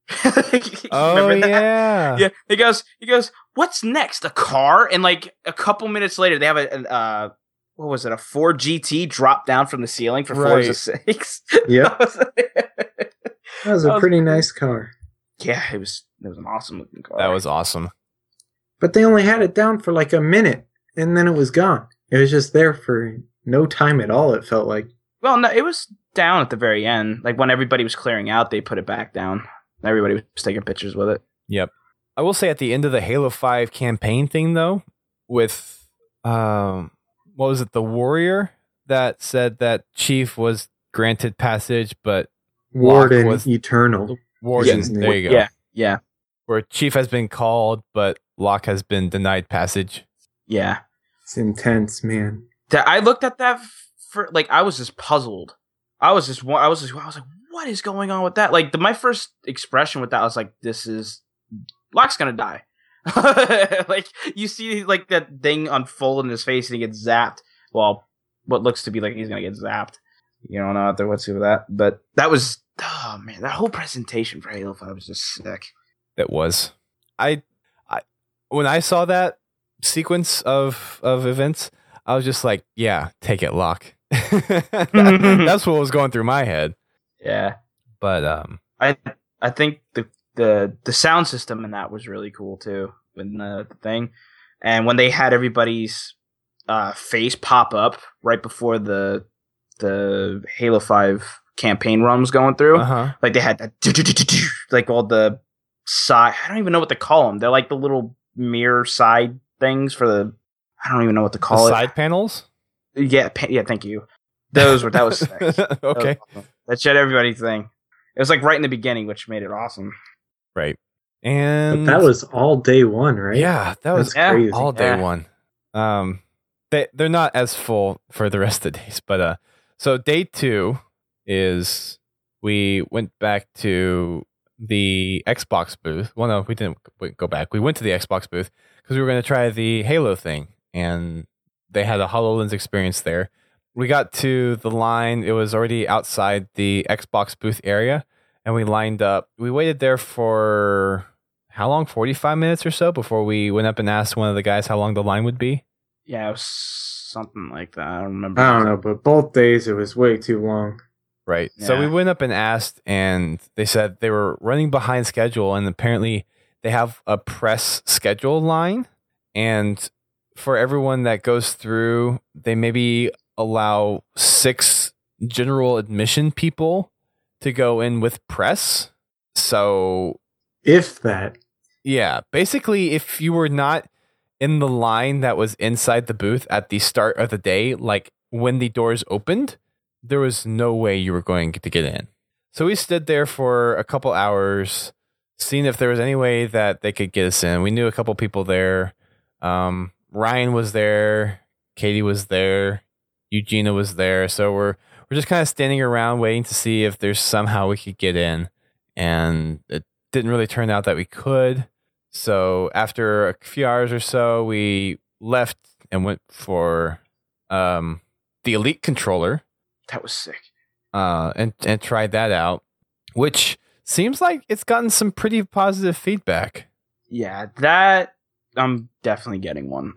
Oh Remember that? yeah. Yeah. He goes, he goes, what's next? A car? And like a couple minutes later, they have a, a uh, what was it? A Ford G T drop down from the ceiling for Forza Right. six. Yep. That That was a was pretty great. nice car. yeah, it was, it was an awesome looking car. That was awesome. But they only had it down for like a minute and then it was gone. It was just there for no time at all, it felt like. Well, no, it was down at the very end. Like when everybody was clearing out, they put it back down. Everybody was taking pictures with it. Yep. I will say at the end of the Halo five campaign thing though, with um what was it, the warrior that said that Chief was granted passage, but Warden was- Eternal. Warden, his name. there you go. Yeah, yeah, Where Chief has been called, but Locke has been denied passage. yeah. It's intense, man. That I looked at that for like I was just puzzled. I was just I was just I was like, what is going on with that? Like the, my first expression with that was like, this is Locke's gonna die. Like you see like that thing unfold in his face and he gets zapped. Well, what looks to be like he's gonna get zapped. You don't know out there what to do with that, but that was oh man, that whole presentation for Halo five was just sick. That was. I I when I saw that sequence of of events, I was just like, yeah, take it, Locke. That's what was going through my head. Yeah. But um I I think the the the sound system in that was really cool too in the, the thing, and when they had everybody's uh, face pop up right before the the Halo five campaign run was going through, uh-huh. like they had that like all the side. I don't even know what to call them. They're like the little mirror side things for the. I don't even know what to The call it. side panels? Yeah, pa- yeah. Thank you. Those were that was sick. That was Okay. awesome. That shut everybody's thing. It was like right in the beginning, which made it awesome. Right. But And that was all day one, right? yeah, that was That's Yeah. crazy. all day Yeah. one. Um, they they're not as full for the rest of the days, but uh, so day two is we went back to the Xbox booth. Well, no, we didn't w- go back. We went to the Xbox booth because we were going to try the Halo thing, and they had a HoloLens experience there. We got to the line. It was already outside the Xbox booth area, and we lined up. We waited there for how long? forty-five minutes or so before we went up and asked one of the guys how long the line would be. Yeah, it was something like that. I don't remember. I don't know, but both days it was way too long. Right. So we Yeah. went up and asked, and they said they were running behind schedule, and apparently they have a press schedule line. And for everyone that goes through, they maybe allow six general admission people to go in with press. So, If that. yeah, basically, if you were not in the line that was inside the booth at the start of the day, like when the doors opened, there was no way you were going to get in. So we stood there for a couple hours, seeing if there was any way that they could get us in. We knew a couple people there. Um, Ryan was there. Katie was there. Eugenia was there. So we're we're just kind of standing around waiting to see if there's somehow we could get in. And it didn't really turn out that we could. So after a few hours or so, we left and went for um, the Elite controller. That was sick. Uh, and and tried that out, which seems like it's gotten some pretty positive feedback. Yeah, that I'm definitely getting one.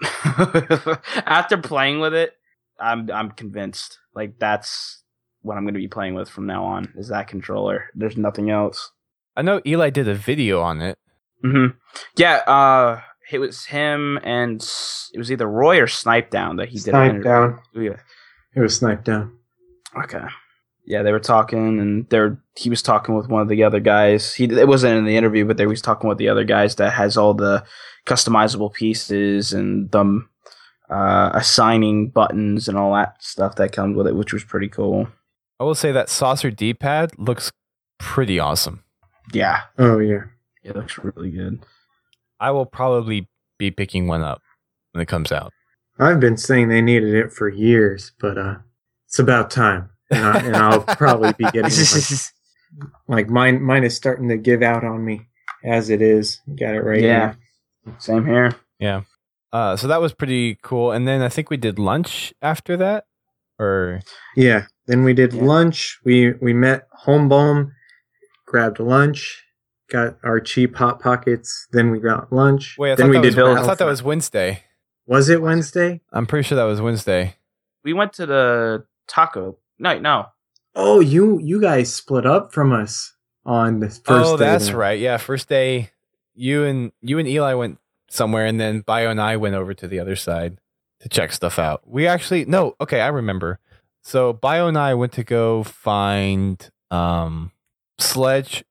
After playing with it, I'm I'm convinced. Like that's what I'm going to be playing with from now on. Is that controller? There's nothing else. I know Eli did a video on it. hmm Yeah, uh, it was him and S- it was either Roy or Snipe Down that he did. an Sniped interview. down. Yeah. It was sniped down. Okay. Yeah, they were talking, and they're he was talking with one of the other guys. He it wasn't in the interview, but they was talking with the other guys that has all the customizable pieces and them uh, assigning buttons and all that stuff that comes with it, which was pretty cool. I will say that saucer D-pad looks pretty awesome. Yeah, Oh yeah. it looks really good. I will probably be picking one up when it comes out. I've been saying they needed it for years, but uh, it's about time, and, I, and I'll probably be getting one. Like mine. Mine is starting to give out on me as it is. Got it right Yeah. here. Same here. Yeah. Uh, so that was pretty cool. And then I think we did lunch after that. Or Yeah. Then we did Yeah. lunch. We we met Homebohm, grabbed lunch, got our cheap hot pockets. Then we got lunch. wait, I then thought, we that did. was, I Battlefront. thought that was Wednesday. Was it Wednesday? I'm pretty sure that was Wednesday. We went to the taco night. No, Oh, you you guys split up from us on this first. oh, day that's then. right. Yeah, first day, you and you and Eli went somewhere, and then Bio and I went over to the other side to check stuff out. We actually no, okay, I remember. So Bio and I went to go find um, Sledge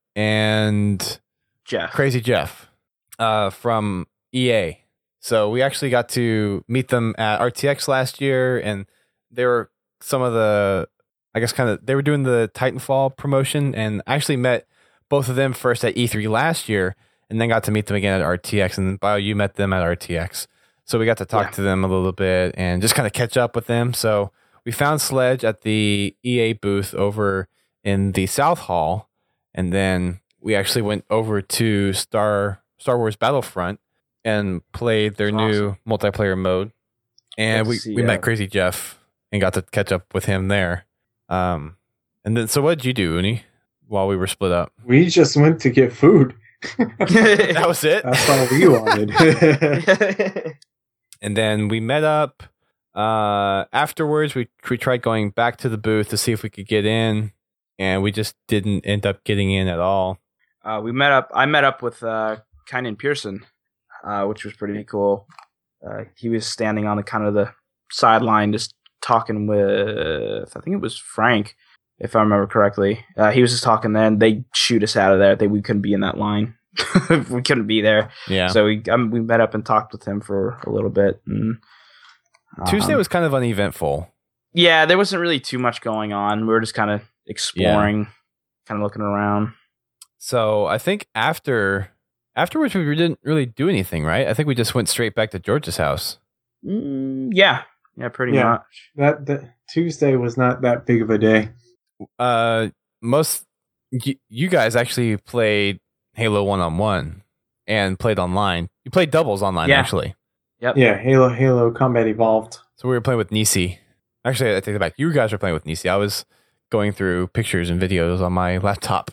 and Jeff. Crazy Jeff uh, from E A. So we actually got to meet them at R T X last year, and they were some of the, I guess, kind of, they were doing the Titanfall promotion, and I actually met both of them first at E three last year, and then got to meet them again at R T X, and then Bio, you met them at R T X. So we got to talk Yeah. to them a little bit and just kind of catch up with them. So we found Sledge at the E A booth over in the South Hall, and then we actually went over to Star Star Wars Battlefront and played their That's new multiplayer mode. And Got to we, see, we met uh, Crazy Jeff and got to catch up with him there. Um, and then, so what did you do, Uni, while we were split up? We just went to get food. That was it. That's all we wanted. And then we met up. Uh, afterwards, we we tried going back to the booth to see if we could get in, and we just didn't end up getting in at all. uh, we met up. I met up with uh, Kynan Pearson, uh, which was pretty cool. Uh, he was standing on the kind of the sideline, just talking with, I think it was Frank, if I remember correctly. Uh, he was just talking there, and they shoot us out of there. They we couldn't be in that line. We couldn't be there. Yeah. So we um, we met up and talked with him for a little bit. And, Tuesday um, was kind of uneventful. yeah, there wasn't really too much going on. We were just kind of exploring, kind of looking around. So I think after afterwards we didn't really do anything, right? I think we just went straight back to George's house. Mm, yeah, yeah, pretty Yeah. much. that, that Tuesday was not that big of a day. Uh, most y- you guys actually played Halo one on one and played online. You played doubles online, Yeah. actually. Yep. Yeah, Halo Halo Combat Evolved. So we were playing with Nisi. Actually, I take it back. You guys were playing with Nisi. I was going through pictures and videos on my laptop.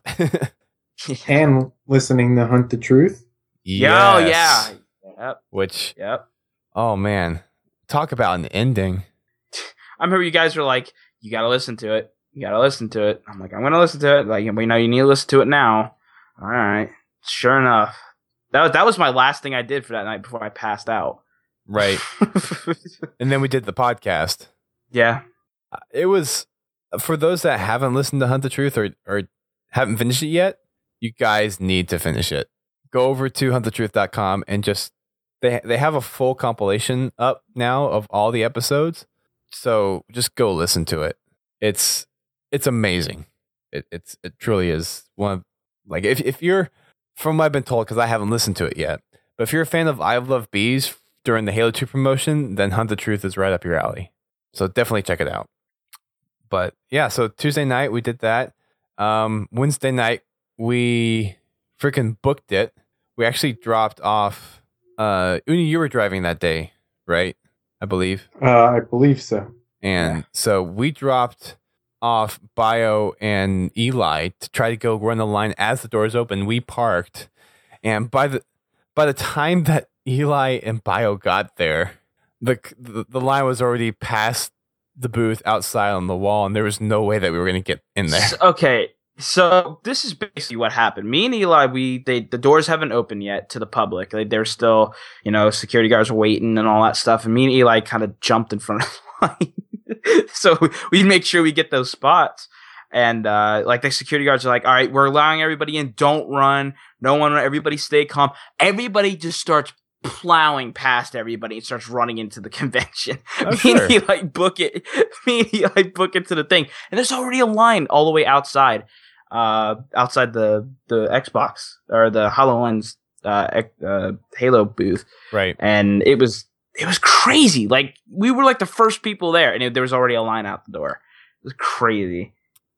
And listening to Hunt the Truth. Yeah, oh, Yes. yeah. Yep. Which, Yep. oh man, talk about an ending. I remember you guys were like, "You got to listen to it. You got to listen to it." I'm like, "I'm gonna listen to it." Like, we know you need to listen to it now. All right. Sure enough, that was, that was my last thing I did for that night before I passed out. Right. And then we did the podcast. Yeah. It was, for those that haven't listened to Hunt the Truth or, or haven't finished it yet, you guys need to finish it. Go over to hunt the truth dot com and just, they they have a full compilation up now of all the episodes. So just go listen to it. It's it's amazing. It it's it truly is one of, like, if if you're, from what I've been told, because I haven't listened to it yet, but if you're a fan of I Love Bees during the Halo two promotion, then Hunt the Truth is right up your alley. So definitely check it out. But yeah, so Tuesday night we did that. Um, Wednesday night we freaking booked it. We actually dropped off. Uh, Uni, you were driving that day, right? I believe. Uh, I believe so. And Yeah. so we dropped off Bio and Eli to try to go run the line as the doors open. We parked, and by the by the time that Eli and Bio got there, the the, the line was already past the booth outside on the wall, and there was no way that we were going to get in there. So- okay, so this is basically what happened. Me and Eli, we they the doors haven't opened yet to the public. Like, they're still, you know, security guards are waiting and all that stuff. And me and Eli kind of jumped in front of the line, so we make sure we get those spots. And uh, like the security guards are like, "All right, we're allowing everybody in. Don't run. No one. Everybody stay calm." Everybody just starts plowing past everybody and starts running into the convention. Oh, me sure. and he like book it. Me and he like book it to the thing, and there's already a line all the way outside, uh, outside the the Xbox or the HoloLens uh, ex- uh Halo booth, Right. and it was it was crazy. Like we were like the first people there, and it, there was already a line out the door. It was crazy.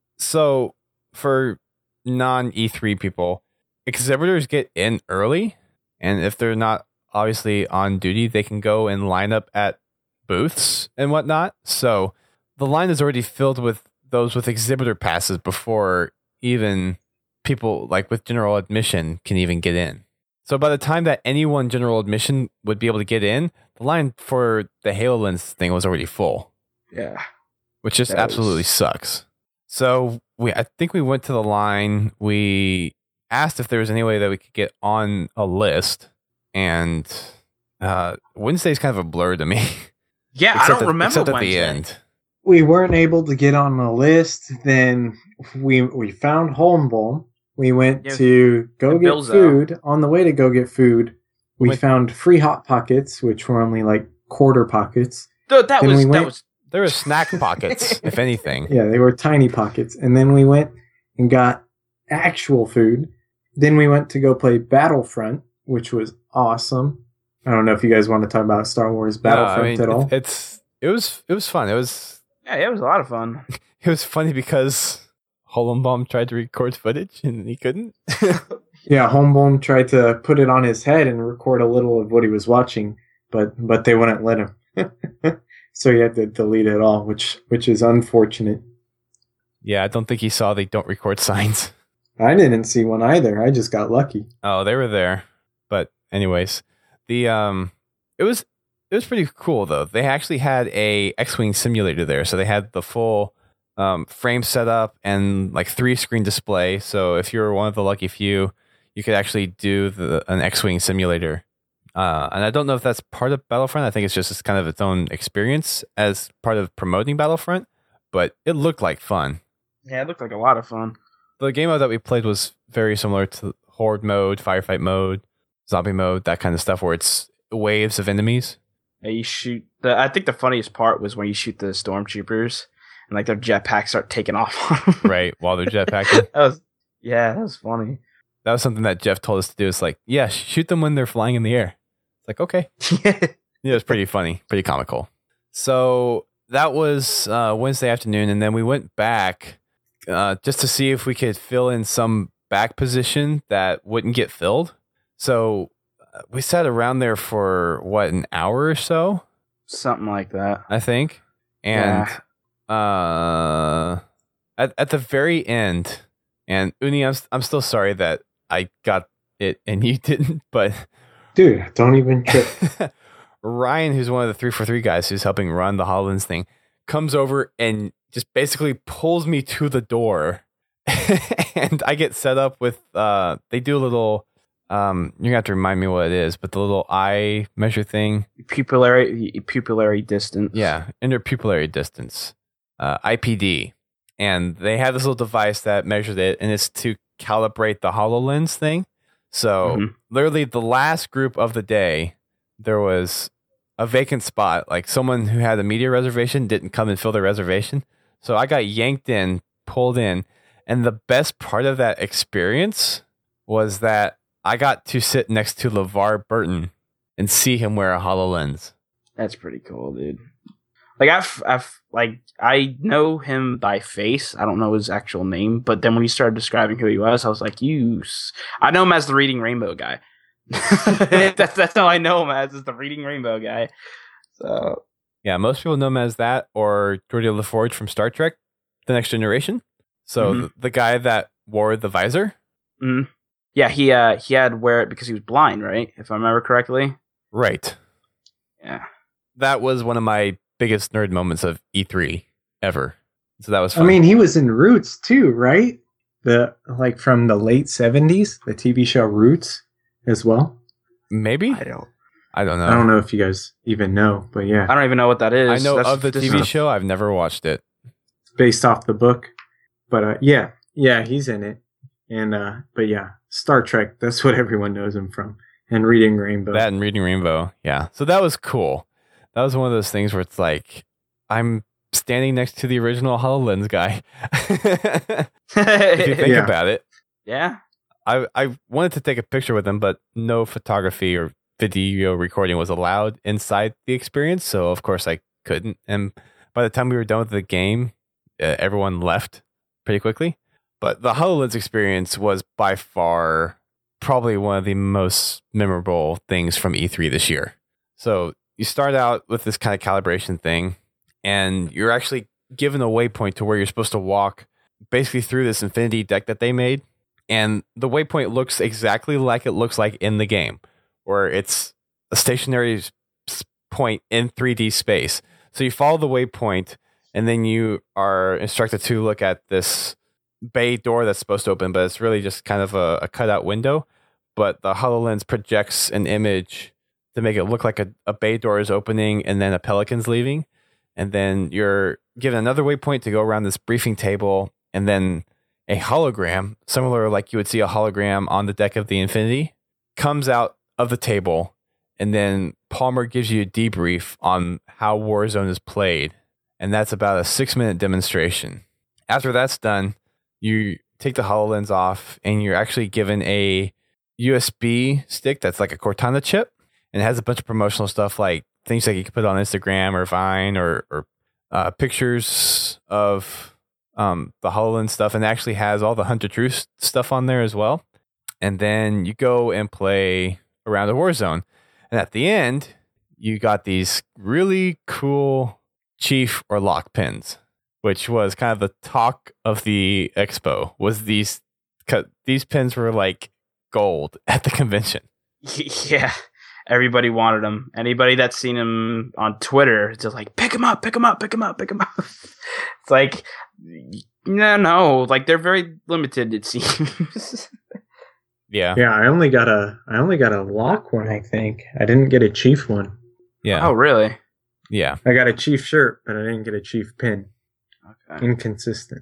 So for non E three people, exhibitors get in early, and if they're not obviously on duty, they can go and line up at booths and whatnot. So the line is already filled with those with exhibitor passes before even people like with general admission can even get in. So by the time that anyone general admission would be able to get in, the line for the HoloLens thing was already full, Yeah. which just That absolutely was- sucks. So we, I think we went to the line. We asked if there was any way that we could get on a list, and uh, Wednesday's kind of a blur to me. Yeah, I Except don't at- remember except at Wednesday. the end. We weren't able to get on the list. Then we we found Holmbold. We went Yeah, to go and get Bill's out. food. On the way to go get food, we Went- found free Hot Pockets, which were only like quarter pockets. Th- that Then was we that went- was There were snack pockets, if anything. Yeah, they were tiny pockets. And then we went and got actual food. Then we went to go play Battlefront, which was awesome. I don't know if you guys want to talk about Star Wars No, I Battlefront mean, at all. it- it's it was it was fun. It was yeah, it was a lot of fun. it was funny because Holenbaum tried to record footage and he couldn't. Yeah, Holmbold tried to put it on his head and record a little of what he was watching, but but they wouldn't let him. So he had to delete it all, which which is unfortunate. Yeah, I don't think he saw the don't record signs. I didn't see one either. I just got lucky. Oh, they were there. But anyways, the um it was it was pretty cool though. They actually had a X-Wing simulator there. So they had the full um frame setup and like three screen display. So if you're one of the lucky few, you could actually do the an X-Wing simulator. Uh, and I don't know if that's part of Battlefront. I think it's just it's kind of its own experience as part of promoting Battlefront, but it looked like fun. Yeah, it looked like a lot of fun. The game mode that we played was very similar to Horde mode, Firefight mode, Zombie mode, that kind of stuff where it's waves of enemies. Yeah, you shoot the. I think the funniest part was when you shoot the stormtroopers and like their jetpacks start taking off on them. Right, while they're jetpacking. that was yeah, that was funny. That was something that Jeff told us to do. It's like, yeah, shoot them when they're flying in the air. It's like, okay. Yeah. Yeah, it was pretty funny, pretty comical. So that was uh, Wednesday afternoon, and then we went back uh, just to see if we could fill in some back position that wouldn't get filled. So uh, we sat around there for, what, an hour or so, Something like that. I think. And uh, at, at the very end, and Uni, I'm, I'm still sorry that I got it and you didn't, but... Dude, don't even trip. Ryan, who's one of the three for three guys who's helping run the HoloLens thing, comes over and just basically pulls me to the door. And I get set up with, uh, they do a little, um, you're going to have to remind me what it is, but the little eye measure thing. Pupillary pupillary distance. Yeah, interpupillary distance, uh, I P D. And they have this little device that measures it, and it's to calibrate the HoloLens thing. So Mhm. literally the last group of the day, there was a vacant spot. Like someone who had a media reservation didn't come and fill their reservation. So I got yanked in, pulled in. And the best part of that experience was that I got to sit next to LeVar Burton and see him wear a HoloLens. That's pretty cool, dude. Like I've, I've, like I know him by face. I don't know his actual name, but then when he started describing who he was, I was like, "You." s- I know him as the Reading Rainbow guy. that's that's all I know him as is the Reading Rainbow guy. So Yeah, most people know him as that or Geordi LaForge from Star Trek, The Next Generation. So Mhm. the, the guy that wore the visor. mm. yeah, he uh he had to wear it because he was blind, right? If I remember correctly. Right. Yeah. That was one of my biggest nerd moments of E three ever. So that was I fun. mean, he was in Roots too, right? The like from the late seventies, the T V show Roots as well. Maybe? I don't. I don't know. I don't know if you guys even know, but yeah, I don't even know what that is. I know That's- of the this T is V a- show. I've never watched it. it's based off the book. But uh, yeah, yeah, he's in it. And uh, but yeah, Star Trek. That's what everyone knows him from. and Reading Rainbow. That and Reading Rainbow. Yeah. So that was cool. That was one of those things where it's like, I'm standing next to the original HoloLens guy. If you think Yeah. about it. Yeah. I, I wanted to take a picture with him, but no photography or video recording was allowed inside the experience. So, of course, I couldn't. And by the time we were done with the game, uh, everyone left pretty quickly. But the HoloLens experience was by far probably one of the most memorable things from E three this year. So you start out with this kind of calibration thing, and you're actually given a waypoint to where you're supposed to walk basically through this infinity deck that they made. And the waypoint looks exactly like it looks like in the game, where it's a stationary s- point in three D space. So you follow the waypoint, and then you are instructed to look at this bay door that's supposed to open, but it's really just kind of a, a cutout window. But the HoloLens projects an image to make it look like a, a bay door is opening and then a pelican's leaving. And then you're given another waypoint to go around this briefing table, and then a hologram, similar like you would see a hologram on the deck of the Infinity, comes out of the table, and then Palmer gives you a debrief on how Warzone is played. And that's about a six minute demonstration. After that's done, you take the HoloLens off, and you're actually given a U S B stick that's like a Cortana chip, and it has a bunch of promotional stuff like things that you can put on Instagram or Vine, or, or uh, pictures of um, the HoloLens stuff, and it actually has all the Hunter Truth stuff on there as well. And then you go and play around a Warzone. And at the end, you got these really cool Chief or Lock pins, which was kind of the talk of the expo. Was these these pins were like gold at the convention. Yeah. Everybody wanted them. Anybody that's seen him on Twitter, it's just like, pick him up, pick him up, pick him up, pick him up. It's like, no, no, like they're very limited, it seems. Yeah. Yeah, I only got a I only got a lock one, I think. I didn't get a Chief one. Yeah. Oh, really? Yeah. I got a Chief shirt, but I didn't get a Chief pin. Okay. Inconsistent.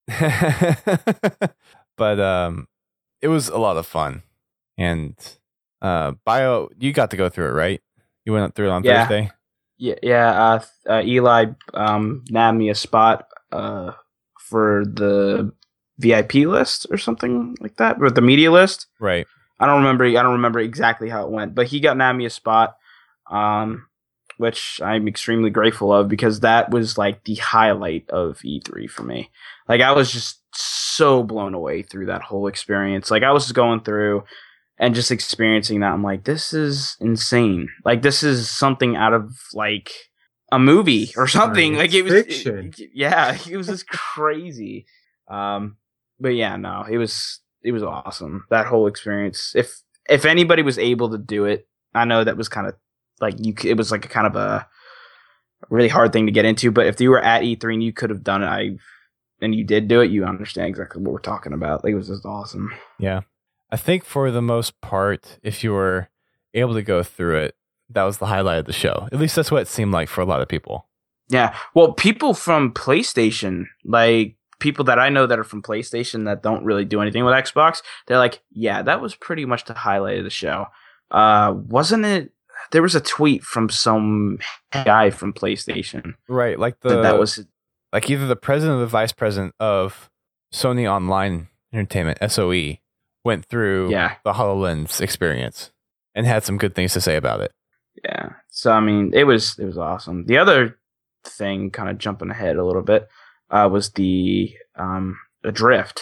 But um, it was a lot of fun. And uh, Bio, you got to go through it, right? You went through it on Yeah. Thursday? Yeah, yeah. Uh, uh, Eli um, nabbed me a spot uh, for the V I P list or something like that, or the media list. Right. I don't remember. I don't remember exactly how it went, but he got nabbed me a spot, um, which I'm extremely grateful of, because that was like the highlight of E three for me. Like, I was just so blown away through that whole experience. Like, I was just going through and just experiencing that. I'm like, this is insane. Like, this is something out of like a movie or something. Science like it was, fiction. it- yeah, it was just crazy. Um, but yeah, no, it was it was awesome, that whole experience. If if anybody was able to do it, I know that was kind of like you. c- It was like a kind of a really hard thing to get into. But if you were at E three and you could have done it, I and you did do it, you understand exactly what we're talking about. Like, it was just awesome. Yeah. I think for the most part, if you were able to go through it, that was the highlight of the show. At least that's what it seemed like for a lot of people. Yeah. Well, people from PlayStation, like people that I know that are from PlayStation that don't really do anything with Xbox, they're like, yeah, that was pretty much the highlight of the show. Uh, wasn't it? There was a tweet from some guy from PlayStation Right. Like the that that was. like either the president or the vice president of Sony Online Entertainment, S O E, went through Yeah. the HoloLens experience and had some good things to say about it. Yeah. So I mean, it was it was awesome. The other thing, kind of jumping ahead a little bit, uh, was the um Adrift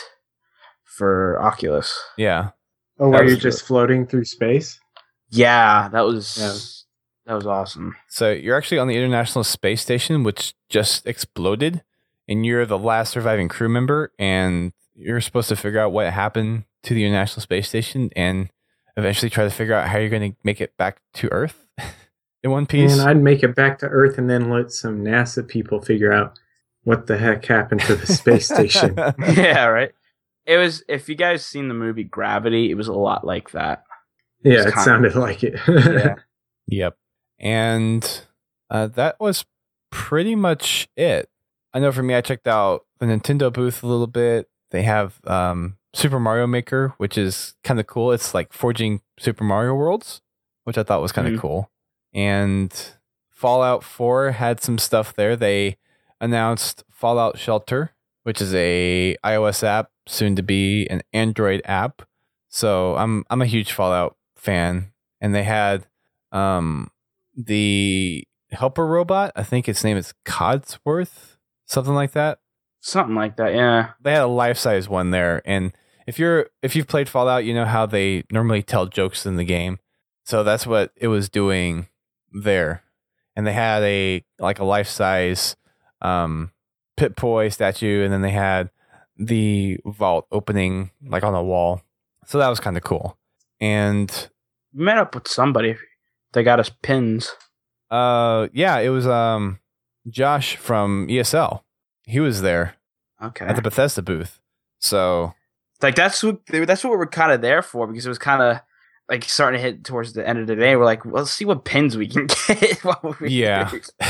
for Oculus. Yeah. Oh, That where was you're just floating through space? Yeah, that was Yeah. that was awesome. So you're actually on the International Space Station, which just exploded, and you're the last surviving crew member, and you're supposed to figure out what happened to the International Space Station and eventually try to figure out how you're going to make it back to Earth in one piece. And I'd make it back to Earth and then let some NASA people figure out what the heck happened to the space station. Yeah, right. It was. If you guys seen the movie Gravity, it was a lot like that. Yeah, It's it kind of- sounded like it. Yeah. Yep. And uh, that was pretty much it. I know for me, I checked out the Nintendo booth a little bit. They have um, Super Mario Maker, which is kind of cool. It's like forging Super Mario worlds, which I thought was kind of mm-hmm. cool. And Fallout four had some stuff there. They announced Fallout Shelter, which is a iOS app, soon to be an Android app. So I'm I'm a huge Fallout fan. And they had um, the helper robot. I think its name is Codsworth, something like that. Something like that, yeah. They had a life-size one there, and if you're if you've played Fallout, you know how they normally tell jokes in the game. So that's what it was doing there. And they had a like a life-size um, Pip-Boy statue, and then they had the vault opening like on a wall. So that was kind of cool. And we met up with somebody. They got us pins. Uh, yeah, it was um Josh from E S L. He was there. Okay. At the Bethesda booth. So like that's what that's what we're kind of there for, because it was kind of like starting to hit towards the end of the day. We're like, well, let's see what pins we can get. we yeah.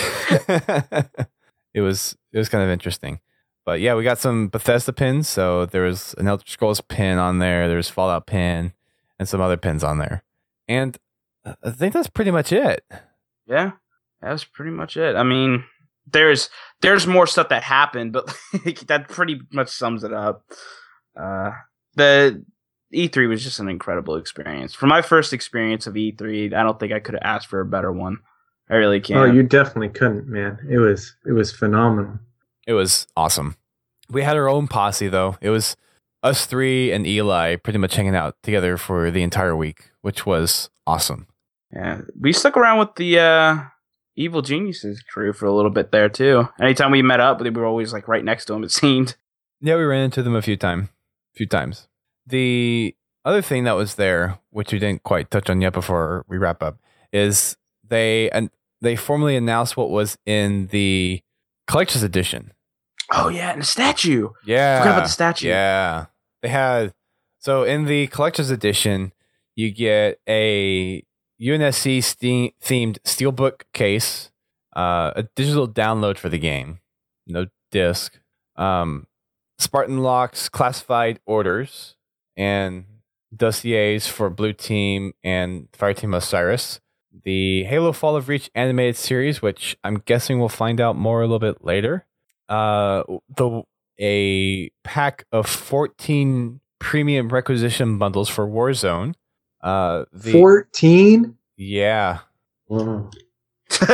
it was it was kind of interesting. But yeah, we got some Bethesda pins. So there was an Elder Scrolls pin on there. There's Fallout pin and some other pins on there. And I think that's pretty much it. Yeah, that's pretty much it. I mean, there's there's more stuff that happened, but that pretty much sums it up. Uh, the E three was just an incredible experience. For my first experience of E three, I don't think I could have asked for a better one. I really can't. Oh, you definitely couldn't, man. It was it was phenomenal. It was awesome. We had our own posse, though. It was us three and Eli pretty much hanging out together for the entire week, which was awesome. Yeah, we stuck around with the uh, Evil Geniuses crew for a little bit there, too. Anytime we met up, we were always like right next to them, it seemed. Yeah, we ran into them a few time, few times. The other thing that was there, which we didn't quite touch on yet before we wrap up, is they and they formally announced what was in the collector's edition. Oh yeah, and the statue. Yeah, I forgot about the statue. Yeah, they had. So in the collector's edition, you get a U N S C ste- themed steelbook case, uh, a digital download for the game, no disc, um, Spartan locks, classified orders, and dossiers for Blue Team and Fireteam Osiris. The Halo Fall of Reach animated series, which I'm guessing we'll find out more a little bit later. Uh, the a pack of fourteen premium requisition bundles for Warzone. Uh, the, fourteen? Yeah. Wow. Did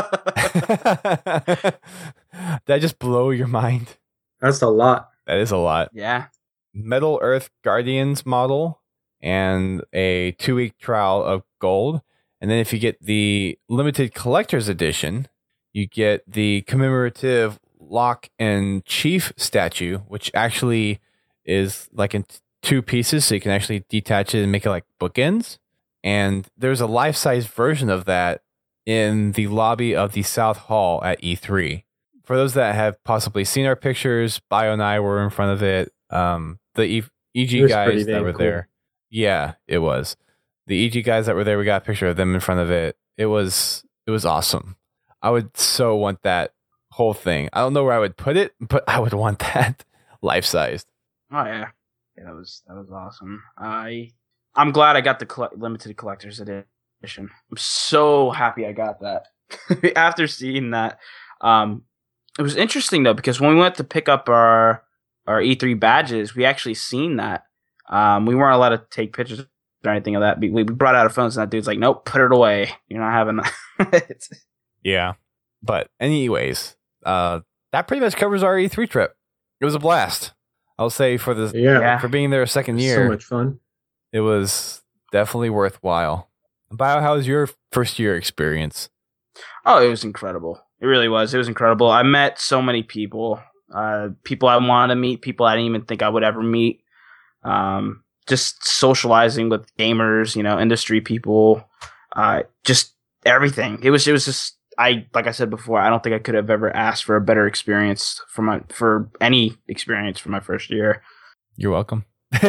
I just blow your mind? That's a lot. That is a lot. Yeah. Metal Earth Guardians model and a two-week trial of gold. And then if you get the limited collector's edition, you get the commemorative Lock and Chief statue, which actually is like in t- two pieces, so you can actually detach it and make it like bookends. And there's a life-size version of that in the lobby of the South Hall at E three. For those that have possibly seen our pictures, Bio and I were in front of it. Um, the e- EG guys that were cool. there. Yeah, it was. The E G guys that were there, we got a picture of them in front of it. It was it was awesome. I would so want that whole thing. I don't know where I would put it, but I would want that life-sized. Oh yeah. Yeah, that was that was awesome. I I'm glad I got the coll- limited collector's edition. I'm so happy I got that. After seeing that, um, it was interesting though, because when we went to pick up our our E three badges, we actually seen that. Um, we weren't allowed to take pictures or anything of that. We, we brought out our phones, and that dude's like, "Nope, put it away. You're not having that." Yeah, but anyways, uh, that pretty much covers our E three trip. It was a blast. I'll say for the yeah. for being there a second year, so much fun. It was definitely worthwhile. Bio, how was your first year experience? Oh, it was incredible. It really was. It was incredible. I met so many people, uh, people I wanted to meet, people I didn't even think I would ever meet. Um, just socializing with gamers, you know, industry people, uh, just everything. It was. It was just. I like I said before, I don't think I could have ever asked for a better experience for my for any experience for my first year. You're welcome.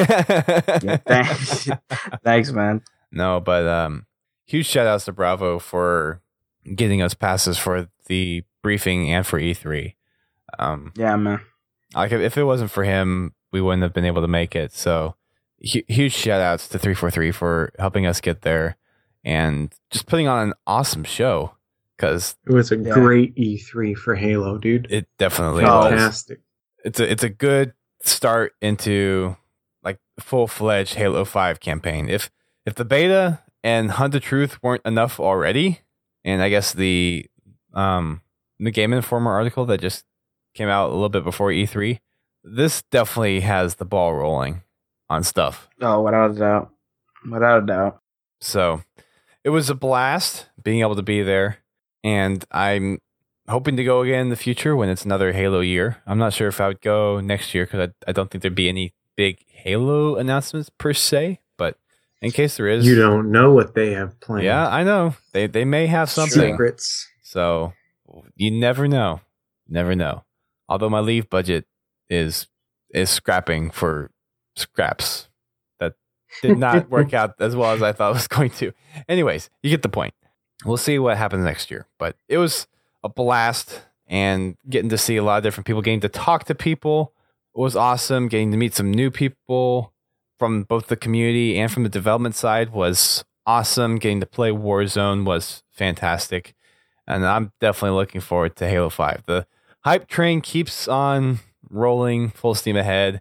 Yeah, thanks. Thanks, man. No, but um, huge shout outs to Bravo for getting us passes for the briefing and for E three. Um, yeah, man. Like if it wasn't for him we wouldn't have been able to make it. So hu- huge shout outs to three forty-three for helping us get there and just putting on an awesome show, because It was a Yeah. great E three for Halo, dude. it definitely Oh. was. Fantastic. It's a it's a good start into like full fledged Halo five campaign. If if the beta and Hunt the Truth weren't enough already, and I guess the um the Game Informer article that just came out a little bit before E three, this definitely has the ball rolling on stuff. Oh, without a doubt. Without a doubt. So it was a blast being able to be there, and I'm hoping to go again in the future when it's another Halo year. I'm not sure if I would go next year because I, I don't think there'd be any big Halo announcements per se, but in case there is, You don't know what they have planned. yeah, I know they they may have something. Secrets. So you never know, never know. Although my leave budget is is scrapping for scraps, that did not work out as well as I thought it was going to. Anyways, you get the point. We'll see what happens next year, but it was a blast, and getting to see a lot of different people, getting to talk to people was awesome. Getting to meet some new people from both the community and from the development side was awesome. Getting to play Warzone was fantastic, and I'm definitely looking forward to Halo five. The hype train keeps on rolling full steam ahead,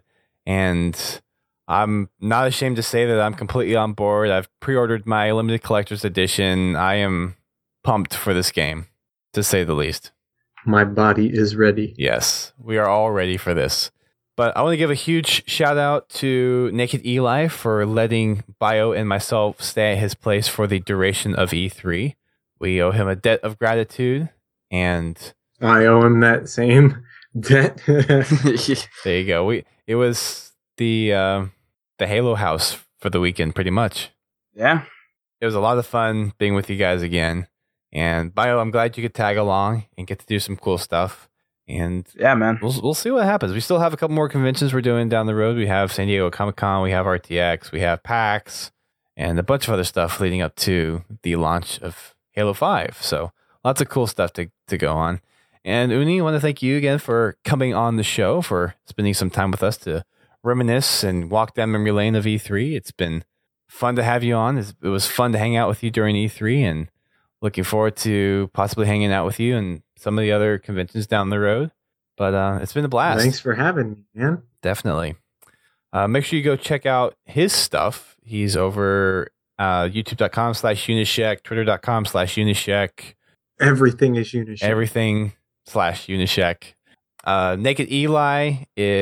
and I'm not ashamed to say that I'm completely on board. I've pre-ordered my limited collector's edition. I am pumped for this game, to say the least. My body is ready. Yes, we are all ready for this. But I want to give a huge shout out to Naked Eli for letting Bio and myself stay at his place for the duration of E three. We owe him a debt of gratitude, and I owe him that same debt. there you go. We it was the uh, the Halo house for the weekend, pretty much. Yeah. It was a lot of fun being with you guys again. And Bio, I'm glad you could tag along and get to do some cool stuff. And Yeah, man. we'll we'll see what happens. We still have a couple more conventions we're doing down the road. We have San Diego Comic Con, we have R T X, we have PAX, and a bunch of other stuff leading up to the launch of Halo five. So lots of cool stuff to, to go on. And Uni, I want to thank you again for coming on the show, for spending some time with us to reminisce and walk down memory lane of E three. It's been fun to have you on. It's, it was fun to hang out with you during E three, and looking forward to possibly hanging out with you and some of the other conventions down the road. But uh, it's been a blast. Thanks for having me, man. Definitely. Uh, make sure you go check out his stuff. He's over uh, youtube.com slash Unishek, twitter.com slash Unishek, Everything is Unished. everything slash Unishek. Uh, Naked Eli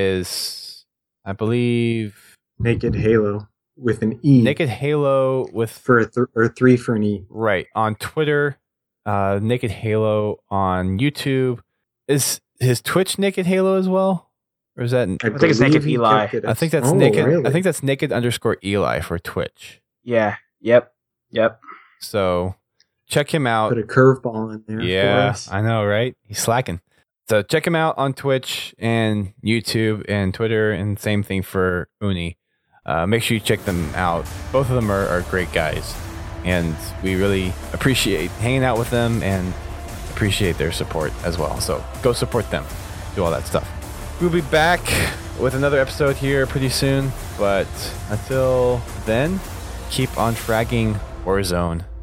is, I believe, Naked Halo with an E. Naked Halo with, for a th- or three for an E. right, on Twitter, uh, Naked Halo on YouTube. Is his Twitch Naked Halo as well? Or is that, I think it's Naked believe he Eli. kept it I as- think that's Oh, naked. really? I think that's naked underscore Eli for Twitch. Yeah. Yep. Yep. So check him out. Put a curveball in there for Yeah, us. I know, right? He's slacking. So check him out on Twitch and YouTube and Twitter, and same thing for Uni. Uh, make sure you check them out. Both of them are, are great guys, and we really appreciate hanging out with them and appreciate their support as well. So go support them. Do all that stuff. We'll be back with another episode here pretty soon, but until then, keep on fragging Warzone.